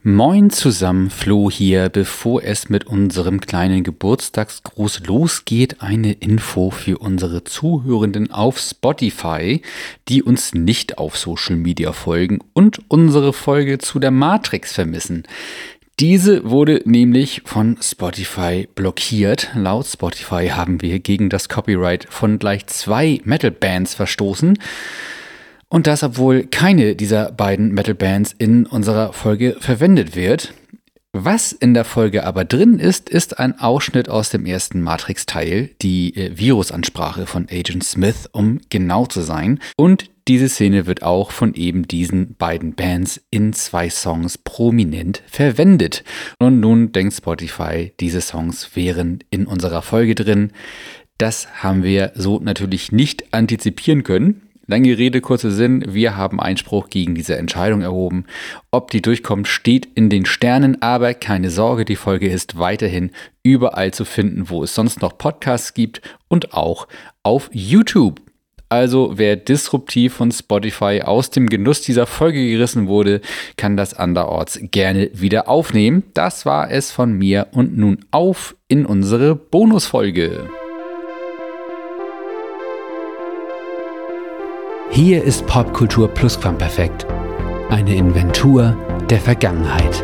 Moin zusammen, Flo hier. Bevor es mit unserem kleinen Geburtstagsgruß losgeht, eine Info für unsere Zuhörenden auf Spotify, die uns nicht auf Social Media folgen und unsere Folge zu der Matrix vermissen. Diese wurde nämlich von Spotify blockiert. Laut Spotify haben wir gegen das Copyright von gleich 2 Metal-Bands verstoßen. Und das, obwohl keine dieser beiden Metal-Bands in unserer Folge verwendet wird. Was in der Folge aber drin ist, ist ein Ausschnitt aus dem ersten Matrix-Teil, die Virusansprache von Agent Smith, um genau zu sein. Und diese Szene wird auch von eben diesen beiden Bands in 2 Songs prominent verwendet. Und nun denkt Spotify, diese Songs wären in unserer Folge drin. Das haben wir so natürlich nicht antizipieren können. Lange Rede, kurzer Sinn, wir haben Einspruch gegen diese Entscheidung erhoben. Ob die durchkommt, steht in den Sternen, aber keine Sorge, die Folge ist weiterhin überall zu finden, wo es sonst noch Podcasts gibt und auch auf YouTube. Also wer disruptiv von Spotify aus dem Genuss dieser Folge gerissen wurde, kann das anderorts gerne wieder aufnehmen. Das war es von mir und nun auf in unsere Bonusfolge. Hier ist Popkultur Plusquamperfekt, eine Inventur der Vergangenheit.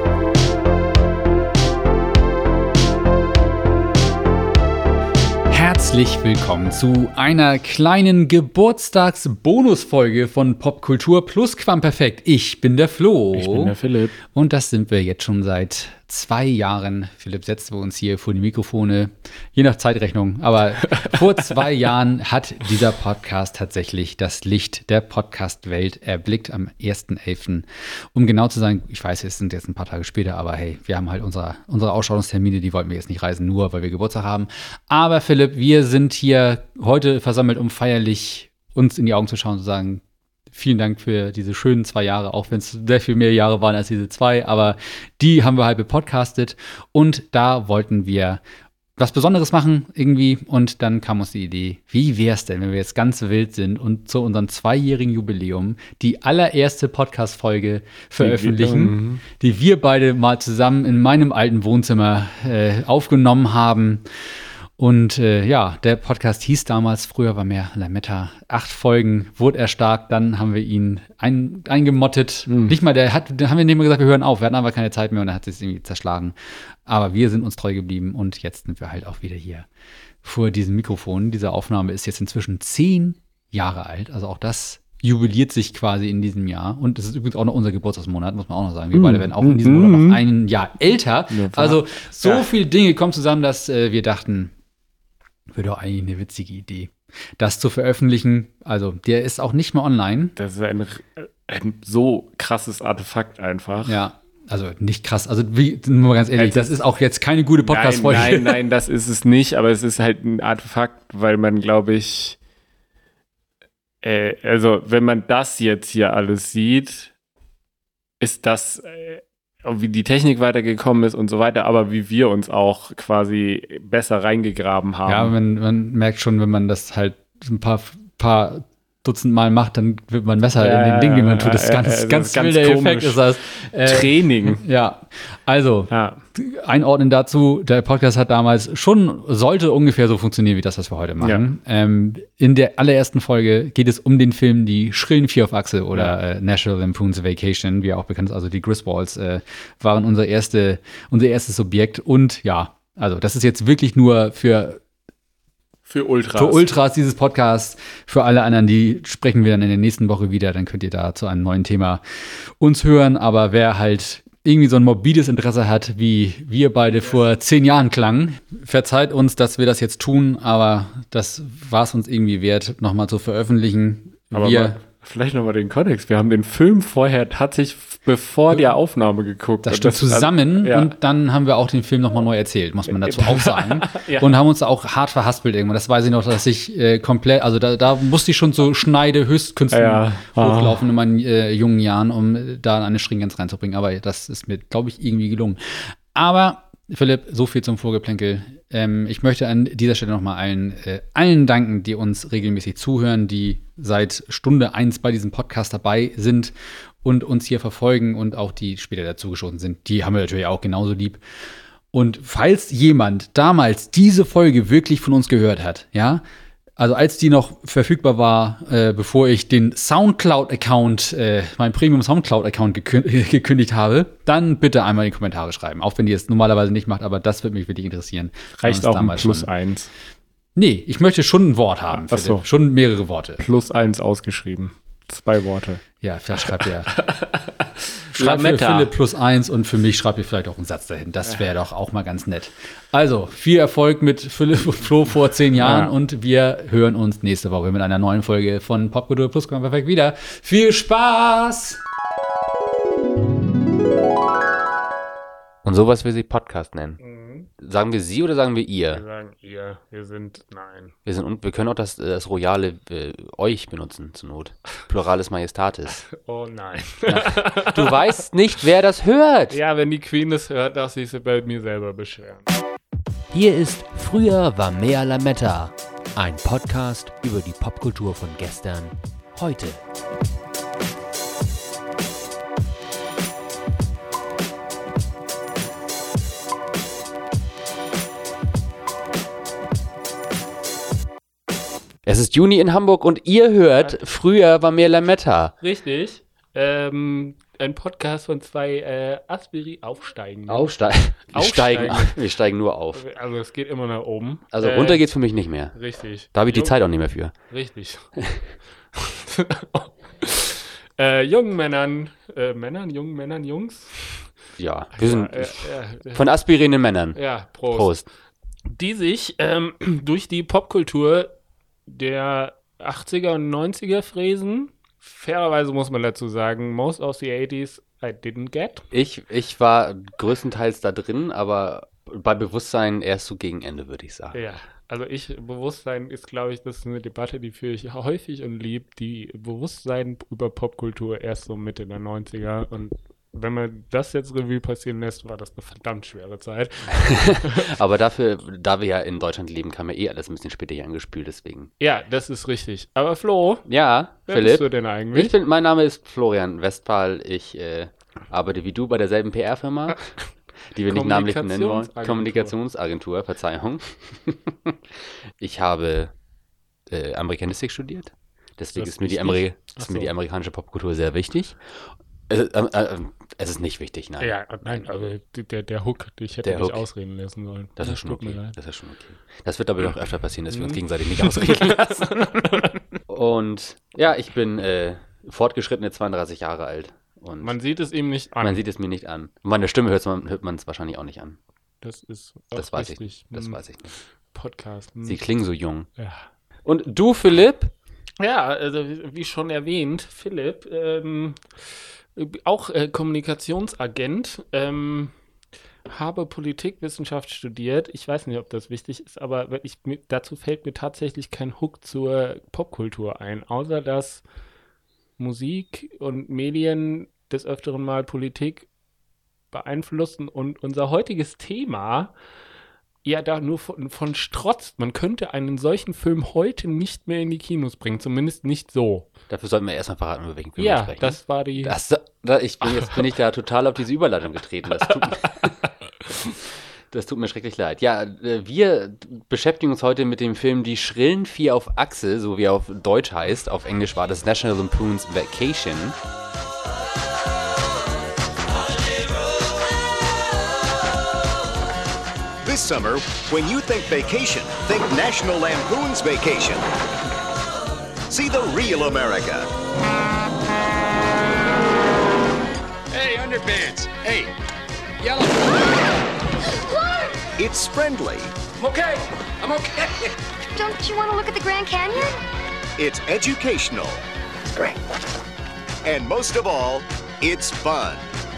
Herzlich willkommen zu einer kleinen Geburtstagsbonusfolge von Popkultur Plusquamperfekt. Ich bin der Flo. Ich bin der Philipp. Und das sind wir jetzt schon seit 2 Jahren. Philipp, setzen wir uns hier vor die Mikrofone, je nach Zeitrechnung. Aber vor 2 Jahren hat dieser Podcast tatsächlich das Licht der Podcast-Welt erblickt am 1.11. Um genau zu sein, ich weiß, es sind jetzt ein paar Tage später, aber hey, wir haben halt unsere Ausstrahlungstermine, die wollten wir jetzt nicht reisen, nur weil wir Geburtstag haben. Aber Philipp, wir sind hier heute versammelt, um feierlich uns in die Augen zu schauen und zu sagen, vielen Dank für diese schönen 2 Jahre, auch wenn es sehr viel mehr Jahre waren als diese 2, aber die haben wir halt bepodcastet und da wollten wir was Besonderes machen irgendwie und dann kam uns die Idee, wie wär's denn, wenn wir jetzt ganz wild sind und zu unserem 2-jährigen Jubiläum die allererste Podcast-Folge veröffentlichen, die wir beide mal zusammen in meinem alten Wohnzimmer aufgenommen haben. Und der Podcast hieß damals, früher war mehr Lametta, 8 Folgen, wurde er stark, dann haben wir ihn eingemottet. Nicht mal, da haben wir nicht mal gesagt, wir hören auf, wir hatten einfach keine Zeit mehr und er hat sich irgendwie zerschlagen. Aber wir sind uns treu geblieben und jetzt sind wir halt auch wieder hier vor diesem Mikrofon. Diese Aufnahme ist jetzt inzwischen 10 Jahre alt, also auch das jubiliert sich quasi in diesem Jahr. Und es ist übrigens auch noch unser Geburtstagsmonat, muss man auch noch sagen. Wir beide werden auch in diesem Monat noch ein Jahr älter. Ja, also viele Dinge kommen zusammen, dass wir dachten, wäre doch eigentlich eine witzige Idee, das zu veröffentlichen. Also, der ist auch nicht mehr online. Das ist ein so krasses Artefakt einfach. Ja, also nicht krass. Also, nur mal ganz ehrlich, das ist auch jetzt keine gute Podcast-Folge. Nein, das ist es nicht. Aber es ist halt ein Artefakt, weil man, glaube ich, also, wenn man das jetzt hier alles sieht, ist das wie die Technik weitergekommen ist und so weiter, aber wie wir uns auch quasi besser reingegraben haben. Ja, man merkt schon, wenn man das halt ein paar Dutzend Mal macht, dann wird man besser in den Dingen, die man tut. Das ist ganz wilder Effekt. Ist das. Training. Ja, also einordnen dazu, der Podcast hat damals sollte ungefähr so funktionieren, wie das, was wir heute machen. Ja. In der allerersten Folge geht es um den Film Die schrillen 4 auf Achse oder National Lampoon's Vacation, wie auch bekannt ist, also die Griswolds waren unser erstes Subjekt und ja, also das ist jetzt wirklich nur für Ultras. Für Ultras dieses Podcast. Für alle anderen, die sprechen wir dann in der nächsten Woche wieder. Dann könnt ihr da zu einem neuen Thema uns hören. Aber wer halt irgendwie so ein morbides Interesse hat, wie wir beide vor 10 Jahren klangen, verzeiht uns, dass wir das jetzt tun. Aber das war es uns irgendwie wert, nochmal zu veröffentlichen. Aber vielleicht nochmal den Kontext. Wir haben den Film vorher tatsächlich bevor der Aufnahme geguckt. Das stimmt, zusammen und dann haben wir auch den Film nochmal neu erzählt, muss man dazu auch sagen. Und haben uns auch hart verhaspelt irgendwann. Das weiß ich noch, dass ich komplett, also da musste ich schon so Höchstkünsten hochlaufen in meinen jungen Jahren, um da eine Stringenz reinzubringen. Aber das ist mir, glaube ich, irgendwie gelungen. Aber Philipp, so viel zum Vorgeplänkel. Ich möchte an dieser Stelle nochmal allen danken, die uns regelmäßig zuhören, die seit Stunde 1 bei diesem Podcast dabei sind und uns hier verfolgen und auch die später dazugestoßen sind, die haben wir natürlich auch genauso lieb. Und falls jemand damals diese Folge wirklich von uns gehört hat, ja, also als die noch verfügbar war, bevor ich den Soundcloud-Account, meinen Premium-Soundcloud-Account gekündigt habe, dann bitte einmal in die Kommentare schreiben. Auch wenn ihr es normalerweise nicht macht, aber das würde mich wirklich interessieren. Reicht auch ein +1. Nee, ich möchte schon ein Wort haben. Ach so. Schon mehrere Worte. +1 ausgeschrieben. 2 Worte. Ja, vielleicht schreibt ihr. Schreibt für Philipp +1 und für mich schreibt ihr vielleicht auch einen Satz dahin. Das wäre doch auch mal ganz nett. Also, viel Erfolg mit Philipp und Flo vor 10 Jahren und wir hören uns nächste Woche mit einer neuen Folge von Popkultur Plusquamperfekt wieder. Viel Spaß! Und sowas will sich Podcast nennen. Sagen wir sie oder sagen wir ihr? Wir sagen ihr. Wir sind nein. Wir können auch das Royale euch benutzen zur Not. Pluralis Majestatis. Oh nein. Ja. Du weißt nicht, wer das hört. Ja, wenn die Queen das hört, darf sie sich bei mir selber beschweren. Hier ist Früher war mehr Lametta. Ein Podcast über die Popkultur von gestern, heute. Es ist Juni in Hamburg und ihr hört Früher war mehr Lametta. Richtig. Ein Podcast von 2 Aspiri-Aufsteigen. Wir steigen nur auf. Also es geht immer nach oben. Also runter geht's für mich nicht mehr. Richtig. Da habe ich die Zeit auch nicht mehr für. Richtig. Jungen Männern, Jungs. Ja, wir sind von aspirierenden Männern. Ja, Prost. Die sich durch die Popkultur der 80er und 90er fräsen. Fairerweise muss man dazu sagen, most of the 80s I didn't get. Ich war größtenteils da drin, aber bei Bewusstsein erst so gegen Ende, würde ich sagen. Ja, also Bewusstsein ist, glaube ich, das ist eine Debatte, die führe ich häufig und lieb. Die Bewusstsein über Popkultur erst so Mitte der 90er und wenn man das jetzt Revue passieren lässt, war das eine verdammt schwere Zeit. Aber dafür, da wir ja in Deutschland leben, kam ja alles ein bisschen später hier angespült, deswegen. Ja, das ist richtig. Aber Flo, ja, wer Philipp, bist du denn eigentlich? Mein Name ist Florian Westphal. Ich arbeite wie du bei derselben PR-Firma, die wir nicht namentlich nennen wollen. Kommunikationsagentur, Verzeihung. Ich habe Amerikanistik studiert. Deswegen ist mir die amerikanische Popkultur sehr wichtig. Es ist nicht wichtig, nein. Ja, nein, aber der Hook, ich hätte dich ausreden lassen sollen. Das ist schon okay. Das wird aber doch öfter passieren, dass wir uns gegenseitig nicht ausreden lassen. Und ja, ich bin fortgeschrittene 32 Jahre alt. Und man sieht es ihm nicht an. Man sieht es mir nicht an. Und meine Stimme hört man es wahrscheinlich auch nicht an. Das ist das weiß ich nicht. Podcast. Sie klingen so jung. Ja. Und du, Philipp? Ja, also wie schon erwähnt, Philipp, auch Kommunikationsagent, habe Politikwissenschaft studiert. Ich weiß nicht, ob das wichtig ist, aber dazu fällt mir tatsächlich kein Hook zur Popkultur ein, außer dass Musik und Medien des Öfteren mal Politik beeinflussen und unser heutiges Thema ja da nur von strotzt. Man könnte einen solchen Film heute nicht mehr in die Kinos bringen, zumindest nicht so. Dafür sollten wir erstmal verraten, über welchen Film wir sprechen. Ja, das war die... Jetzt bin ich da total auf diese Überleitung getreten. Das tut mir schrecklich leid. Ja, wir beschäftigen uns heute mit dem Film Die schrillen 4 auf Achse, so wie er auf Deutsch heißt. Auf Englisch war das National Lampoon's Vacation. This summer, when you think vacation, think National Lampoon's Vacation. See the real America. Hey, underpants. Hey, yellow. It's friendly. I'm okay. I'm okay. Don't you want to look at the Grand Canyon? It's educational. Great. And most of all, it's fun.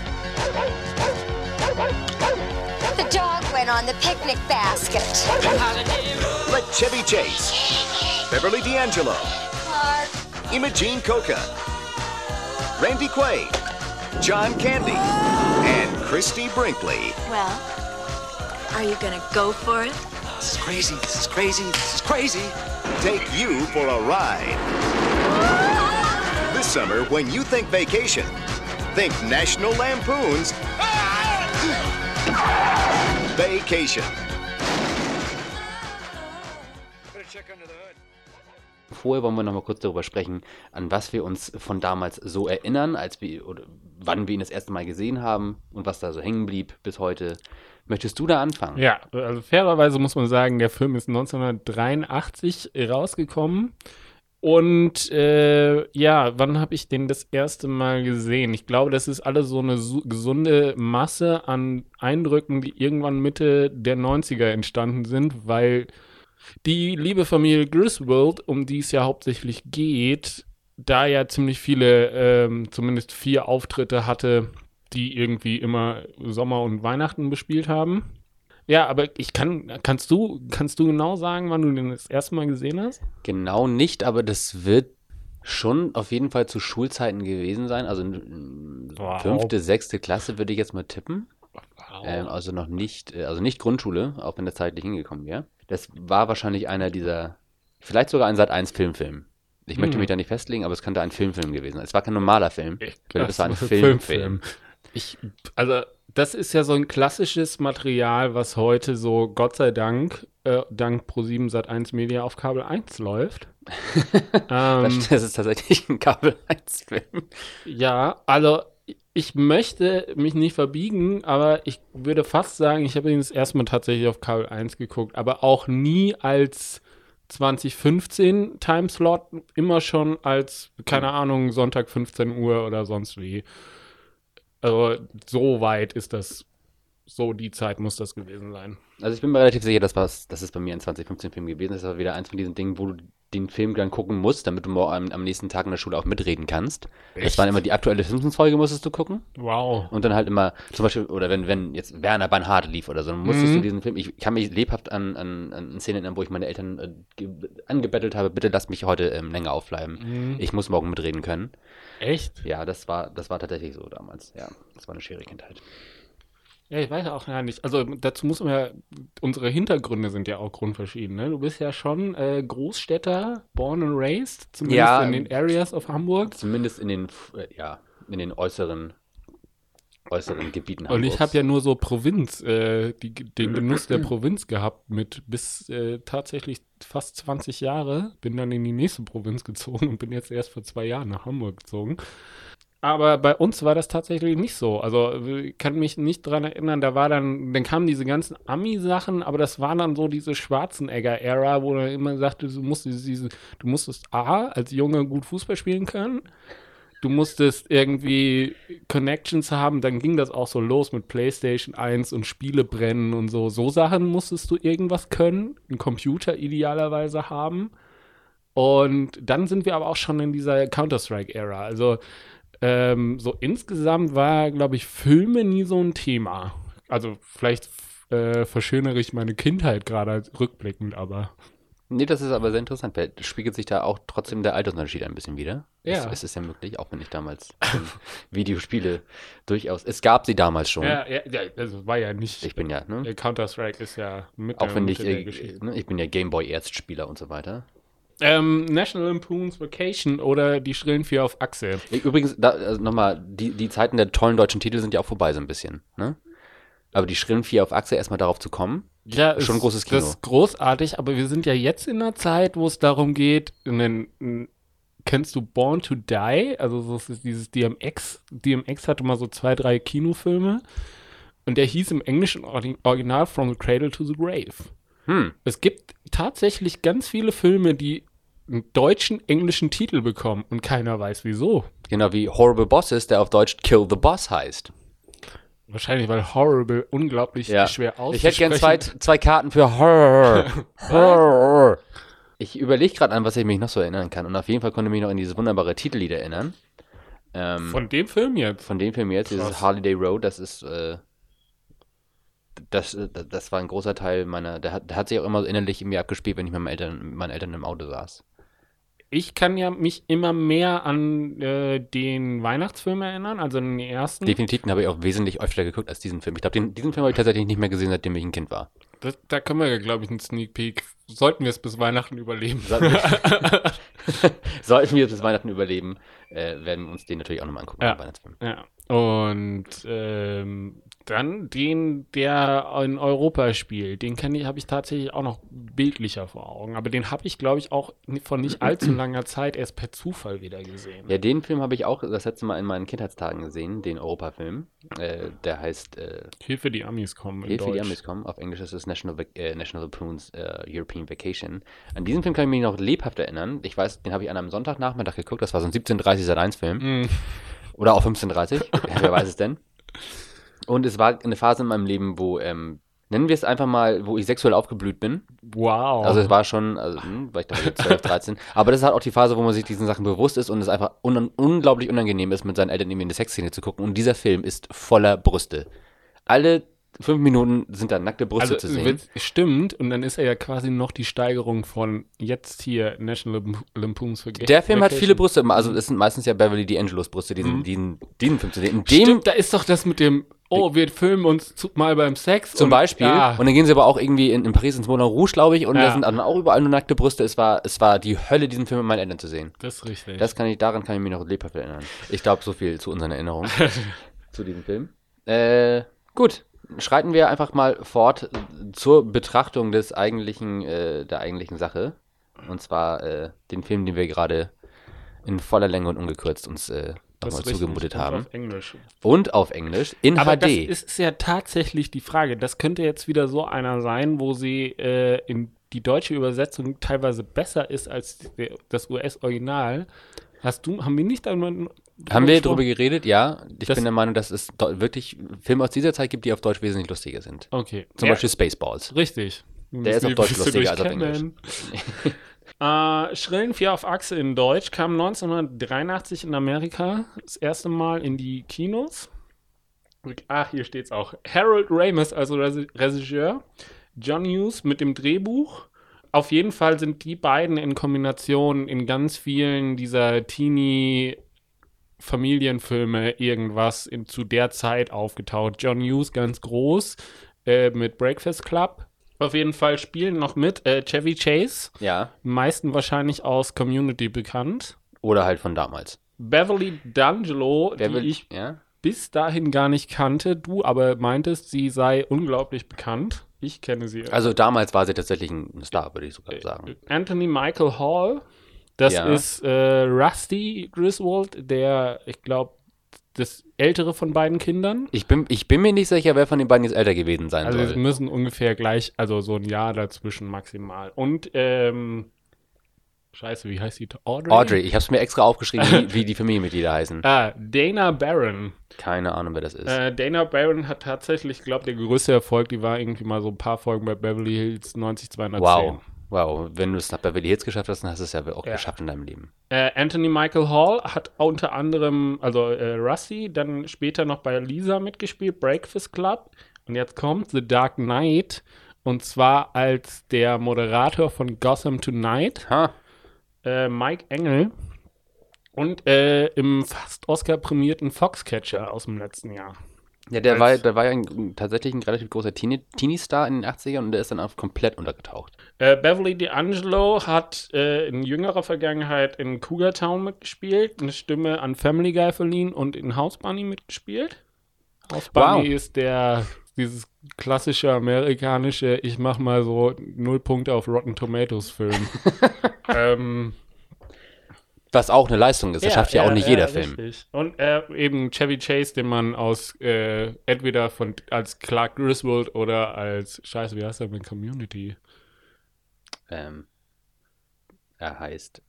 The dog went on the picnic basket. Let Chevy Chase, Beverly D'Angelo, Clark. Imogene Coca, Randy Quaid, John Candy, and Christy Brinkley. Well, are you gonna go for it? This is crazy. This is crazy. This is crazy. Take you for a ride. This summer, when you think vacation, think National Lampoon's Vacation. Vorher wollen wir noch mal kurz darüber sprechen, an was wir uns von damals so erinnern, oder wann wir ihn das erste Mal gesehen haben und was da so hängen blieb bis heute. Möchtest du da anfangen? Ja, also fairerweise muss man sagen, der Film ist 1983 rausgekommen. Und wann habe ich den das erste Mal gesehen? Ich glaube, das ist alles so eine gesunde Masse an Eindrücken, die irgendwann Mitte der 90er entstanden sind, weil die liebe Familie Griswold, um die es ja hauptsächlich geht, da ja ziemlich viele, zumindest 4 Auftritte hatte, die irgendwie immer Sommer und Weihnachten bespielt haben. Ja, aber kannst du genau sagen, wann du den das erste Mal gesehen hast? Genau nicht, aber das wird schon auf jeden Fall zu Schulzeiten gewesen sein. Also 5., 6. Klasse würde ich jetzt mal tippen. Also noch nicht, also nicht Grundschule, auch wenn das zeitlich hingekommen wäre. Das war wahrscheinlich einer dieser, vielleicht sogar ein Sat.1 Filmfilm. Ich möchte mich da nicht festlegen, aber es könnte ein Filmfilm gewesen sein. Es war kein normaler Film, es war ein Filmfilm. Also das ist ja so ein klassisches Material, was heute so, Gott sei Dank, dank Pro7 Sat.1 Media auf Kabel 1 läuft. Das ist tatsächlich ein Kabel 1-Film. Ja, also ich möchte mich nicht verbiegen, aber ich würde fast sagen, ich habe ihn das erste Mal tatsächlich auf Kabel 1 geguckt, aber auch nie als 2015 Timeslot, immer schon als, keine Ahnung, Sonntag 15 Uhr oder sonst wie. Also so weit ist das, so die Zeit muss das gewesen sein. Also ich bin mir relativ sicher, dass es bei mir ein 2015-Film gewesen ist. Das war wieder eins von diesen Dingen, wo du den Film dann gucken musst, damit du morgen am nächsten Tag in der Schule auch mitreden kannst. Echt? Das waren immer die aktuelle Simpsons-Folge, musstest du gucken. Wow. Und dann halt immer, zum Beispiel, oder wenn jetzt Werner Beinhardt lief oder so, dann musstest du diesen Film, ich kann mich lebhaft an Szenen erinnern, wo ich meine Eltern angebettelt habe, bitte lasst mich heute länger aufbleiben. Ich muss morgen mitreden können. Echt? Ja, das war tatsächlich so damals. Ja, das war eine schwere Kindheit. Ja, ich weiß auch gar nicht. Also dazu muss man ja, unsere Hintergründe sind ja auch grundverschieden. Ne? Du bist ja schon Großstädter, born and raised, zumindest in den Areas of Hamburg. Zumindest in den äußeren Gebieten Hamburgs. Und ich habe ja nur so Provinz, den Genuss der Provinz gehabt mit bis tatsächlich fast 20 Jahre. Bin dann in die nächste Provinz gezogen und bin jetzt erst vor 2 Jahren nach Hamburg gezogen. Aber bei uns war das tatsächlich nicht so. Also ich kann mich nicht dran erinnern, dann kamen diese ganzen Ami-Sachen, aber das war dann so diese Schwarzenegger-Ära, wo er immer sagte, du musstest A, als Junge gut Fußball spielen können, du musstest irgendwie Connections haben, dann ging das auch so los mit PlayStation 1 und Spiele brennen und so. So Sachen musstest du irgendwas können, einen Computer idealerweise haben. Und dann sind wir aber auch schon in dieser Counter-Strike-Ära. Also so insgesamt war, glaube ich, Filme nie so ein Thema. Also vielleicht verschönere ich meine Kindheit gerade rückblickend, aber... Nee, das ist aber sehr interessant, weil spiegelt sich da auch trotzdem der Altersunterschied ein bisschen wieder. Ja. Es ist ja möglich, auch wenn ich damals Videospiele durchaus... Es gab sie damals schon. Ja, also war ja nicht... Ich bin ja, ne? Counter-Strike ist ja mit auch wenn der Geschichte. Ich bin ja Gameboy-Erstspieler und so weiter. National Lampoon's Vacation oder die schrillen 4 auf Achse. Übrigens, nochmal, die Zeiten der tollen deutschen Titel sind ja auch vorbei so ein bisschen, ne? Aber die schrillen 4 auf Achse, erstmal darauf zu kommen, ja, schon ein großes Kino. Das ist großartig, aber wir sind ja jetzt in einer Zeit, wo es darum geht, kennst du Born to Die? Also so ist dieses DMX. DMX hatte mal so 2, 3 Kinofilme und der hieß im englischen Original From the Cradle to the Grave. Es gibt tatsächlich ganz viele Filme, die einen deutschen, englischen Titel bekommen und keiner weiß wieso. Genau wie Horrible Bosses, der auf Deutsch Kill the Boss heißt. Wahrscheinlich, weil Horrible unglaublich schwer auszusprechen. Ich hätte gern zwei Karten für Horror. Horror. Ich überlege gerade an, was ich mich noch so erinnern kann. Und auf jeden Fall konnte ich mich noch an dieses wunderbare Titellied erinnern. Von dem Film jetzt? Von dem Film jetzt, dieses Holiday Road, das ist... Das war ein großer Teil der hat sich auch immer so innerlich in mir abgespielt, wenn ich mit meinen Eltern im Auto saß. Ich kann ja mich immer mehr an den Weihnachtsfilm erinnern, also den ersten. Definitiv, den habe ich auch wesentlich öfter geguckt als diesen Film. Ich glaube, diesen Film habe ich tatsächlich nicht mehr gesehen, seitdem ich ein Kind war. Da können wir ja, glaube ich, einen Sneak Peek. Sollten wir es bis Weihnachten überleben. Sollten wir es bis Weihnachten überleben, werden wir uns den natürlich auch nochmal angucken. Ja. Ja. Und dann den, der in Europa spielt, den habe ich tatsächlich auch noch bildlicher vor Augen. Aber den habe ich, glaube ich, auch vor nicht allzu langer Zeit erst per Zufall wieder gesehen. Ja, den Film habe ich auch das letzte Mal in meinen Kindheitstagen gesehen, den Europa-Film. Der heißt Hilfe, die Amis kommen. Hilfe, die Amis kommen. Auf Englisch ist es National Lampoon's European Vacation. An diesen Film kann ich mich noch lebhaft erinnern. Ich weiß, den habe ich an einem Sonntagnachmittag geguckt. Das war so ein 17:30 Sat.1-Film. Oder auch 15:30. Wer weiß es denn? Und es war eine Phase in meinem Leben, wo, nennen wir es einfach mal, wo ich sexuell aufgeblüht bin. Wow. Also es war schon, weil ich da 12, 13. Aber das ist halt auch die Phase, wo man sich diesen Sachen bewusst ist und es einfach unglaublich unangenehm ist, mit seinen Eltern irgendwie eine Sexszene zu gucken. Und dieser Film ist voller Brüste. Alle 5 Minuten sind da nackte Brüste zu sehen. Stimmt, und dann ist er ja quasi noch die Steigerung von jetzt hier National Lampoon's Vacation. Der Film hat viele Brüste, also es sind meistens ja Beverly D'Angelos Brüste, diesen Film zu sehen. Stimmt, da ist doch das mit dem, wir filmen uns mal beim Sex. Zum Beispiel. Ja. Und dann gehen sie aber auch irgendwie in Paris ins Moulin Rouge, glaube ich, und da sind dann auch überall nur nackte Brüste. Es war die Hölle, diesen Film mit meinen Eltern zu sehen. Das ist richtig. Daran kann ich mich noch lebhaft erinnern. Ich glaube, so viel zu unseren Erinnerungen zu diesem Film. Gut. Schreiten wir einfach mal fort zur Betrachtung der eigentlichen Sache. Und zwar den Film, den wir gerade in voller Länge und ungekürzt uns nochmal zugemutet haben. Auf Englisch. Und auf Englisch in Aber HD. Das ist ja tatsächlich die Frage. Das könnte jetzt wieder so einer sein, wo sie in die deutsche Übersetzung teilweise besser ist als das US-Original. Haben wir nicht einmal... Haben wir darüber geredet? Ja. Ich bin der Meinung, dass es wirklich Filme aus dieser Zeit gibt, die auf Deutsch wesentlich lustiger sind. Okay. Zum Beispiel Spaceballs. Richtig. Der ist auf Deutsch lustiger als auf Englisch. Schrillen 4 auf Achse in Deutsch kam 1983 in Amerika das erste Mal in die Kinos. Hier steht's auch. Harold Ramis, also Regisseur. John Hughes mit dem Drehbuch. Auf jeden Fall sind die beiden in Kombination in ganz vielen dieser Teenie-Familienfilme irgendwas zu der Zeit aufgetaucht. John Hughes ganz groß mit Breakfast Club. Auf jeden Fall spielen noch mit Chevy Chase. Ja. Die meisten wahrscheinlich aus Community bekannt. Oder halt von damals. Beverly D'Angelo, die ich bis dahin gar nicht kannte. Du aber meintest, sie sei unglaublich bekannt. Ich kenne sie. Also damals war sie tatsächlich ein Star, würde ich sogar sagen. Anthony Michael Hall, das ist Rusty Griswold, der, ich glaube, das ältere von beiden Kindern. Ich bin mir nicht sicher, wer von den beiden jetzt älter gewesen sein soll. Also sie müssen ungefähr gleich, also so ein Jahr dazwischen maximal. Und, Scheiße, wie heißt sie? Audrey, ich habe es mir extra aufgeschrieben, wie die Familienmitglieder heißen. Dana Barron. Keine Ahnung, wer das ist. Dana Barron hat tatsächlich, glaube ich, der größte Erfolg, die war irgendwie mal so ein paar Folgen bei Beverly Hills 90210. Wow, wenn du es nach Beverly Hills geschafft hast, dann hast du es ja auch geschafft in deinem Leben. Anthony Michael Hall hat unter anderem, Rusty, dann später noch bei Lisa mitgespielt, Breakfast Club. Und jetzt kommt The Dark Knight. Und zwar als der Moderator von Gotham Tonight. Mike Engel. Und im fast Oscar-prämierten Foxcatcher aus dem letzten Jahr. Ja, der war ja tatsächlich ein relativ großer Teenie-Star in den 80ern und der ist dann auch komplett untergetaucht. Beverly D'Angelo hat in jüngerer Vergangenheit in Cougar Town mitgespielt, eine Stimme an Family Guy verliehen und in House Bunny mitgespielt. House Bunny ist dieses klassische amerikanische, ich mach mal so 0 Punkte auf Rotten Tomatoes Film. Was auch eine Leistung ist, das schafft ja auch nicht jeder Film. Richtig. Und eben Chevy Chase, den man aus entweder als Clark Griswold oder als, scheiße, wie heißt er mit Community? Er heißt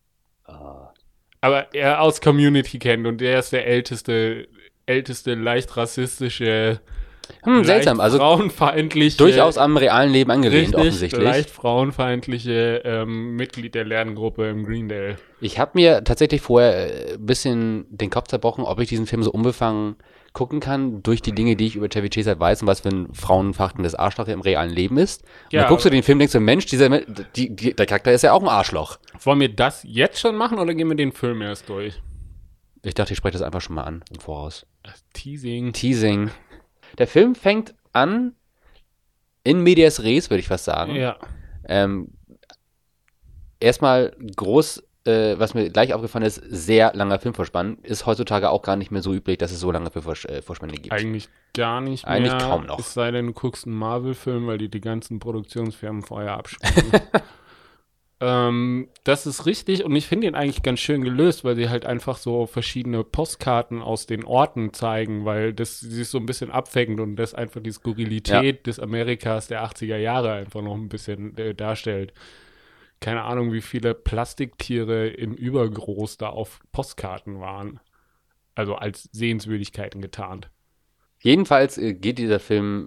aber er aus Community kennt und der ist der älteste leicht rassistische seltsam, also frauenfeindliche, durchaus am realen Leben angelehnt, offensichtlich. Leicht frauenfeindliche Mitglied der Lerngruppe im Greendale. Ich habe mir tatsächlich vorher ein bisschen den Kopf zerbrochen, ob ich diesen Film so unbefangen gucken kann, durch die Dinge, die ich über Chevy Chase weiß und was für ein frauenverachtendes Arschloch im realen Leben ist. Und dann guckst du den Film und denkst du, Mensch, der Charakter ist ja auch ein Arschloch. Wollen wir das jetzt schon machen oder gehen wir den Film erst durch? Ich dachte, ich spreche das einfach schon mal an im Voraus. Teasing. Der Film fängt an in medias res, würde ich fast sagen. Ja. Erstmal groß was mir gleich aufgefallen ist, sehr langer Filmvorspann. Ist heutzutage auch gar nicht mehr so üblich, dass es so lange Filmvorspänne gibt. Eigentlich gar nicht mehr. Eigentlich kaum noch. Es sei denn, du guckst einen Marvel-Film, weil die ganzen Produktionsfirmen vorher abspielen. Das ist richtig und ich finde ihn eigentlich ganz schön gelöst, weil sie halt einfach so verschiedene Postkarten aus den Orten zeigen, weil das sich so ein bisschen abfängt und das einfach die Skurrilität des Amerikas der 80er Jahre einfach noch ein bisschen darstellt. Keine Ahnung, wie viele Plastiktiere im Übergroß da auf Postkarten waren. Also als Sehenswürdigkeiten getarnt. Jedenfalls geht dieser Film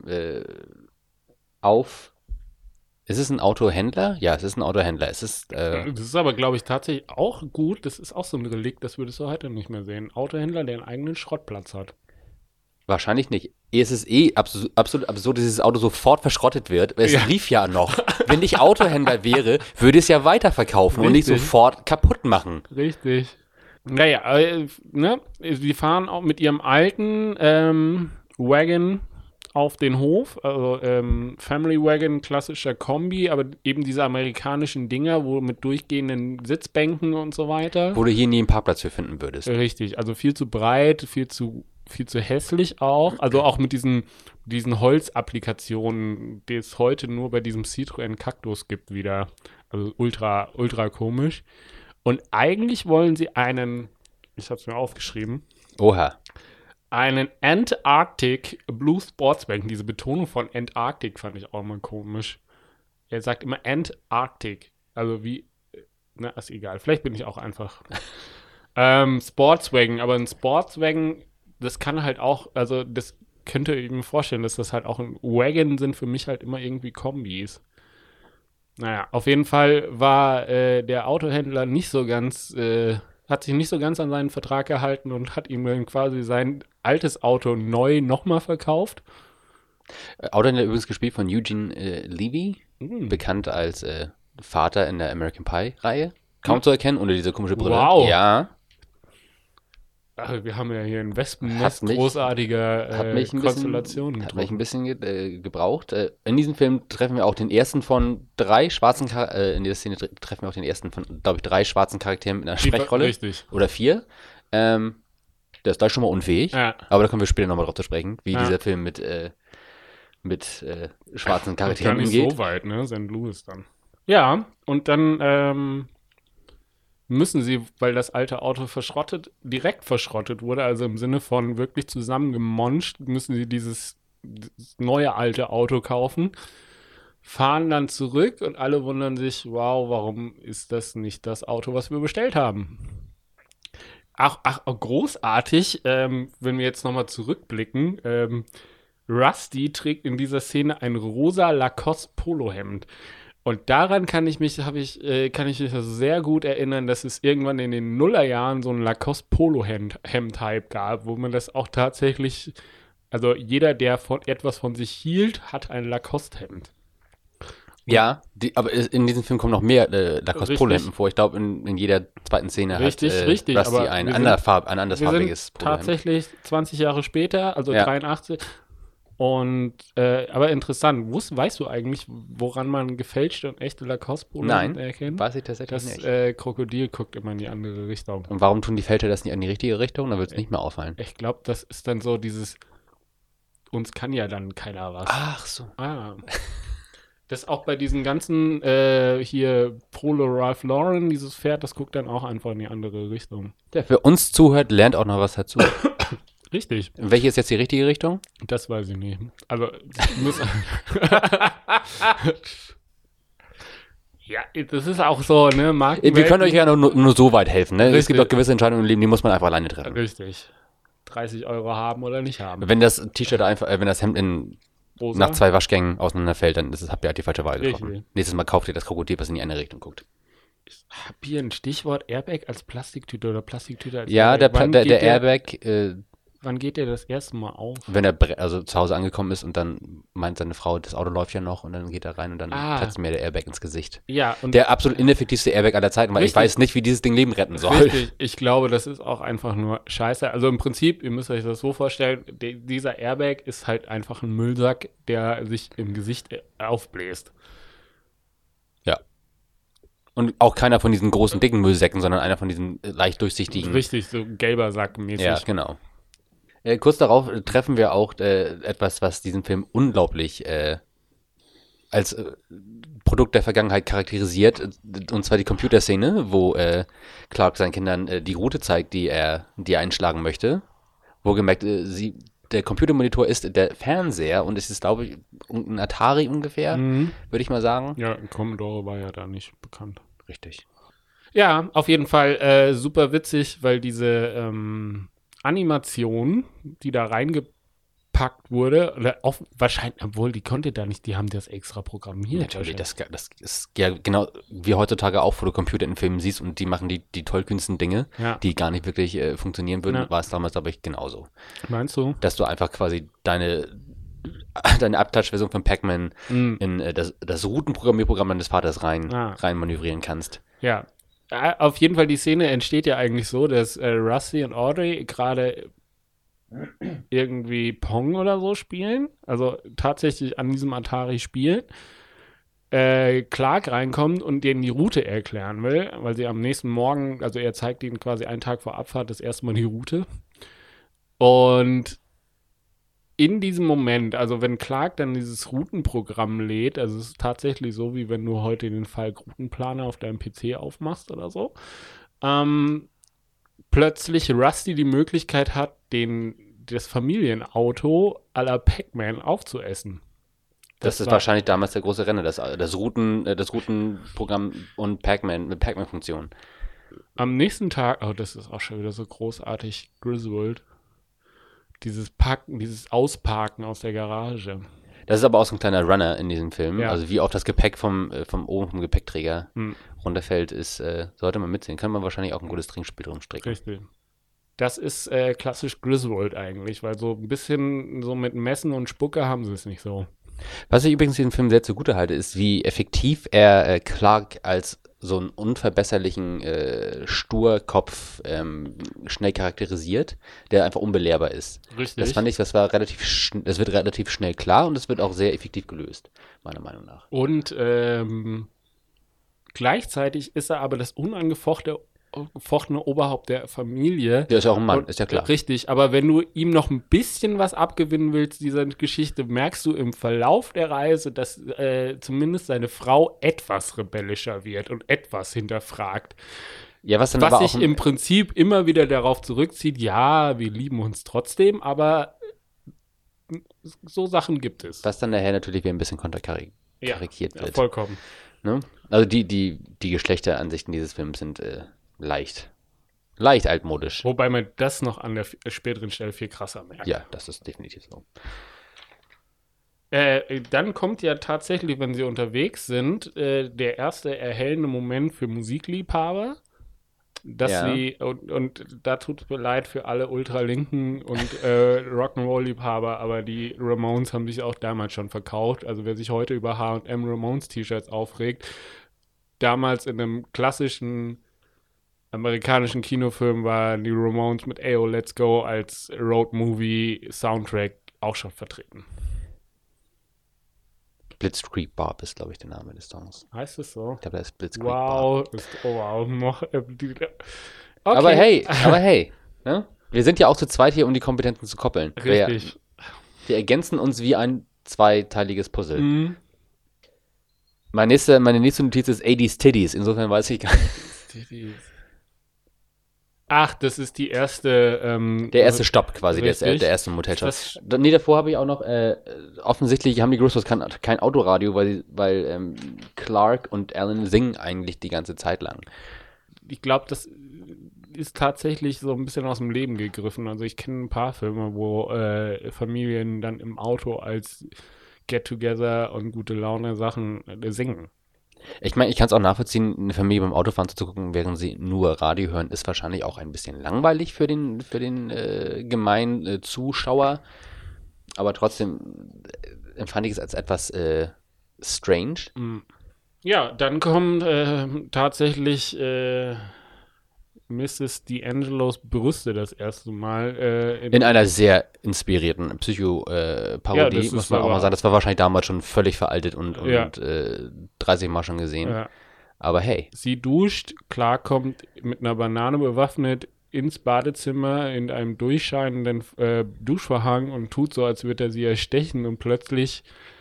auf. Ist es ein Autohändler? Ja, es ist ein Autohändler. Das ist aber, glaube ich, tatsächlich auch gut. Das ist auch so ein Relikt, das würdest du heute nicht mehr sehen. Autohändler, der einen eigenen Schrottplatz hat. Wahrscheinlich nicht. Es ist absolut absurd, dass dieses Auto sofort verschrottet wird. Es lief ja noch. Wenn ich Autohändler wäre, würde es ja weiterverkaufen und nicht sofort kaputt machen. Richtig. Naja, sie fahren auch mit ihrem alten Wagon auf den Hof, also Family Wagon, klassischer Kombi, aber eben diese amerikanischen Dinger, wo mit durchgehenden Sitzbänken und so weiter. Wo du hier nie einen Parkplatz für finden würdest. Richtig, also viel zu breit, viel zu hässlich auch. Also auch mit diesen Holzapplikationen, die es heute nur bei diesem Citroën Cactus gibt wieder. Also ultra, ultra komisch. Und eigentlich wollen sie ich habe es mir aufgeschrieben. Oha. Einen Antarctic Blue Sportswagen. Diese Betonung von Antarctic fand ich auch immer komisch. Er sagt immer Antarctic. Also wie, ist egal. Vielleicht bin ich auch einfach. Sportswagen. Aber ein Sportswagen, das kann halt auch, also das könnte ich mir vorstellen, dass das halt auch ein Wagon sind für mich halt immer irgendwie Kombis. Naja, auf jeden Fall war der Autohändler nicht so ganz, hat sich nicht so ganz an seinen Vertrag gehalten und hat ihm dann quasi sein altes Auto neu nochmal verkauft. Autohändler übrigens gespielt von Eugene Levy, bekannt als Vater in der American Pie-Reihe. Kaum zu erkennen, unter dieser komischen Brille. Wow. Ja. Ach, wir haben ja hier ein Wespennest großartiger Konstellationen. Hat mich ein bisschen gebraucht. In diesem Film treffen wir auch den ersten von 3 schwarzen in dieser Szene treffen wir auch den ersten von, glaube ich, 3 schwarzen Charakteren mit einer Sprechrolle. Richtig. Oder 4. Der ist gleich schon mal unfähig. Ja. Aber da kommen wir später nochmal drauf zu sprechen, wie dieser Film mit schwarzen Charakteren umgeht. Gar nicht so weit, ne? St. Louis dann. Ja, und dann müssen sie, weil das alte Auto direkt verschrottet wurde, also im Sinne von wirklich zusammengemonscht, müssen sie dieses neue alte Auto kaufen, fahren dann zurück und alle wundern sich, wow, warum ist das nicht das Auto, was wir bestellt haben? Ach, großartig, wenn wir jetzt nochmal zurückblicken, Rusty trägt in dieser Szene ein rosa Lacoste Polohemd. Und daran kann ich mich sehr gut erinnern, dass es irgendwann in den Nullerjahren so ein Lacoste Polo-Hemd-Hype gab, wo man das auch tatsächlich, also jeder, der etwas von sich hielt, hat ein Lacoste-Hemd. Ja, aber in diesem Film kommen noch mehr Lacoste Polohemden vor. Ich glaube, in jeder zweiten Szene hat Rusty ein andersfarbiges Polohemd. Tatsächlich 20 Jahre später, also 83. Und, aber interessant, weißt du eigentlich, woran man gefälschte und echte Lacoste-Polo erkennt? Weiß ich tatsächlich nicht. Das Krokodil guckt immer in die andere Richtung. Und warum tun die Fälscher das nicht in die richtige Richtung? Dann wird es nicht mehr auffallen. Ich glaube, das ist dann so dieses, uns kann ja dann keiner was. Ach so. Das auch bei diesen ganzen, hier Polo Ralph Lauren, dieses Pferd, das guckt dann auch einfach in die andere Richtung. Der für uns zuhört, lernt auch noch was dazu. Richtig. Welche ist jetzt die richtige Richtung? Das weiß ich nicht. Also, ja, das ist auch so, ne? Wir können euch ja nur so weit helfen, ne? Es gibt auch gewisse Entscheidungen im Leben, die muss man einfach alleine treffen. Richtig. 30 € haben oder nicht haben. Wenn das T-Shirt wenn das Hemd nach 2 Waschgängen auseinanderfällt, dann habt ihr halt die falsche Wahl getroffen. Nächstes Mal kauft ihr das Krokodil, was in die eine Richtung guckt. Hab hier ein Stichwort Airbag als Plastiktüte oder Plastiktüte als Airbag? Ja, der Airbag. Wann geht der das erste Mal auf? Wenn er zu Hause angekommen ist und dann meint seine Frau, das Auto läuft ja noch und dann geht er rein und dann platzt mir der Airbag ins Gesicht. Ja. Und der absolut ineffektivste Airbag aller Zeiten, weil ich weiß nicht, wie dieses Ding Leben retten soll. Richtig, ich glaube, das ist auch einfach nur scheiße. Also im Prinzip, ihr müsst euch das so vorstellen, dieser Airbag ist halt einfach ein Müllsack, der sich im Gesicht aufbläst. Ja. Und auch keiner von diesen großen, dicken Müllsäcken, sondern einer von diesen leicht durchsichtigen. Richtig, so gelber Sack mäßig. Ja, genau. Kurz darauf treffen wir auch etwas, was diesen Film unglaublich als Produkt der Vergangenheit charakterisiert, und zwar die Computerszene, wo Clark seinen Kindern die Route zeigt, die er einschlagen möchte. Wohlgemerkt, der Computermonitor ist der Fernseher und es ist, glaube ich, ein Atari ungefähr, würde ich mal sagen. Ja, Commodore war ja da nicht bekannt. Richtig. Ja, auf jeden Fall super witzig, weil diese Animation, die da reingepackt wurde, oder wahrscheinlich, obwohl die konnte da nicht, die haben das extra programmiert. Natürlich, das ist ja genau wie heutzutage auch, wo du Computer in Filmen siehst und die machen die tollkühnsten Dinge, die gar nicht wirklich funktionieren würden, war es damals, glaube ich, genauso. Meinst du? Dass du einfach quasi deine Abklatsch-Version von Pac-Man in das Routenprogrammierprogramm deines Vaters rein manövrieren kannst. Ja, auf jeden Fall, die Szene entsteht ja eigentlich so, dass Rusty und Audrey gerade irgendwie Pong oder so spielen, also tatsächlich an diesem Atari spielen. Clark reinkommt und denen die Route erklären will, weil sie am nächsten Morgen, also er zeigt ihnen quasi einen Tag vor Abfahrt das erste Mal die Route. Und in diesem Moment, also wenn Clark dann dieses Routenprogramm lädt, also es ist tatsächlich so, wie wenn du heute den Fall-Routenplaner auf deinem PC aufmachst oder so, plötzlich Rusty die Möglichkeit hat, das Familienauto à la Pac-Man aufzuessen. Das ist wahrscheinlich damals der große Renner, das Routenprogramm und Pac-Man mit Pac-Man-Funktion. Am nächsten Tag, das ist auch schon wieder so großartig, Griswold, dieses Ausparken aus der Garage. Das ist aber auch so ein kleiner Runner in diesem Film. Ja. Also wie oft das Gepäck vom Gepäckträger runterfällt, sollte man mitsehen. Kann man wahrscheinlich auch ein gutes Trinkspiel drum stricken. Richtig. Das ist klassisch Griswold eigentlich, weil so ein bisschen so mit Messen und Spucke haben sie es nicht so. Was ich übrigens in dem Film sehr zugute halte, ist, wie effektiv er Clark als so einen unverbesserlichen Sturkopf schnell charakterisiert, der einfach unbelehrbar ist. Richtig. Das fand ich, das wird relativ schnell klar und es wird auch sehr effektiv gelöst, meiner Meinung nach. Und gleichzeitig ist er aber das unangefochtene Oberhaupt der Familie. Der ist ja auch ein Mann, ist ja klar. Richtig, aber wenn du ihm noch ein bisschen was abgewinnen willst, dieser Geschichte, merkst du im Verlauf der Reise, dass zumindest seine Frau etwas rebellischer wird und etwas hinterfragt. Ja, was sich im Prinzip immer wieder darauf zurückzieht, ja, wir lieben uns trotzdem, aber so Sachen gibt es. Was dann nachher natürlich wieder ein bisschen karikiert wird. Ja, vollkommen. Ne? Also die Geschlechteransichten dieses Films sind leicht altmodisch. Wobei man das noch an der späteren Stelle viel krasser merkt. Ja, das ist definitiv so. Dann kommt ja tatsächlich, wenn sie unterwegs sind, der erste erhellende Moment für Musikliebhaber, dass sie, und da tut es mir leid für alle Ultralinken und Rock'n'Roll-Liebhaber, aber die Ramones haben sich auch damals schon verkauft. Also wer sich heute über H&M Ramones-T-Shirts aufregt, damals in einem klassischen amerikanischen Kinofilm waren die Ramones mit Ayo, Let's Go als Road-Movie-Soundtrack auch schon vertreten. Blitzkrieg Bob ist, glaube ich, der Name des Songs. Heißt es so? Ich glaube, das ist Blitzkrieg Bob. Wow. Okay. Aber hey, ne? Wir sind ja auch zu zweit hier, um die Kompetenten zu koppeln. Richtig. Wir ergänzen uns wie ein zweiteiliges Puzzle. Mhm. Meine nächste Notiz ist 80s Titties, insofern weiß ich gar nicht. Ach, das ist die erste der erste Stopp quasi, der erste Motelshop. Nee, davor habe ich auch noch offensichtlich haben die Griswolds kein Autoradio, weil Clark und Alan singen eigentlich die ganze Zeit lang. Ich glaube, das ist tatsächlich so ein bisschen aus dem Leben gegriffen. Also ich kenne ein paar Filme, wo Familien dann im Auto als Get-Together und gute Laune Sachen singen. Ich meine, ich kann es auch nachvollziehen, eine Familie beim Autofahren zu gucken, während sie nur Radio hören, ist wahrscheinlich auch ein bisschen langweilig für den gemeinen Zuschauer. Aber trotzdem empfand ich es als etwas strange. Ja, dann kommen tatsächlich Mrs. D'Angelos Brüste das erste Mal. In einer sehr inspirierten Psycho-Parodie, muss man auch mal sagen. Das war wahrscheinlich damals schon völlig veraltet und 30 Mal schon gesehen. Ja. Aber hey. Sie duscht, Clark kommt mit einer Banane bewaffnet ins Badezimmer in einem durchscheinenden Duschvorhang und tut so, als würde er sie erstechen und plötzlich,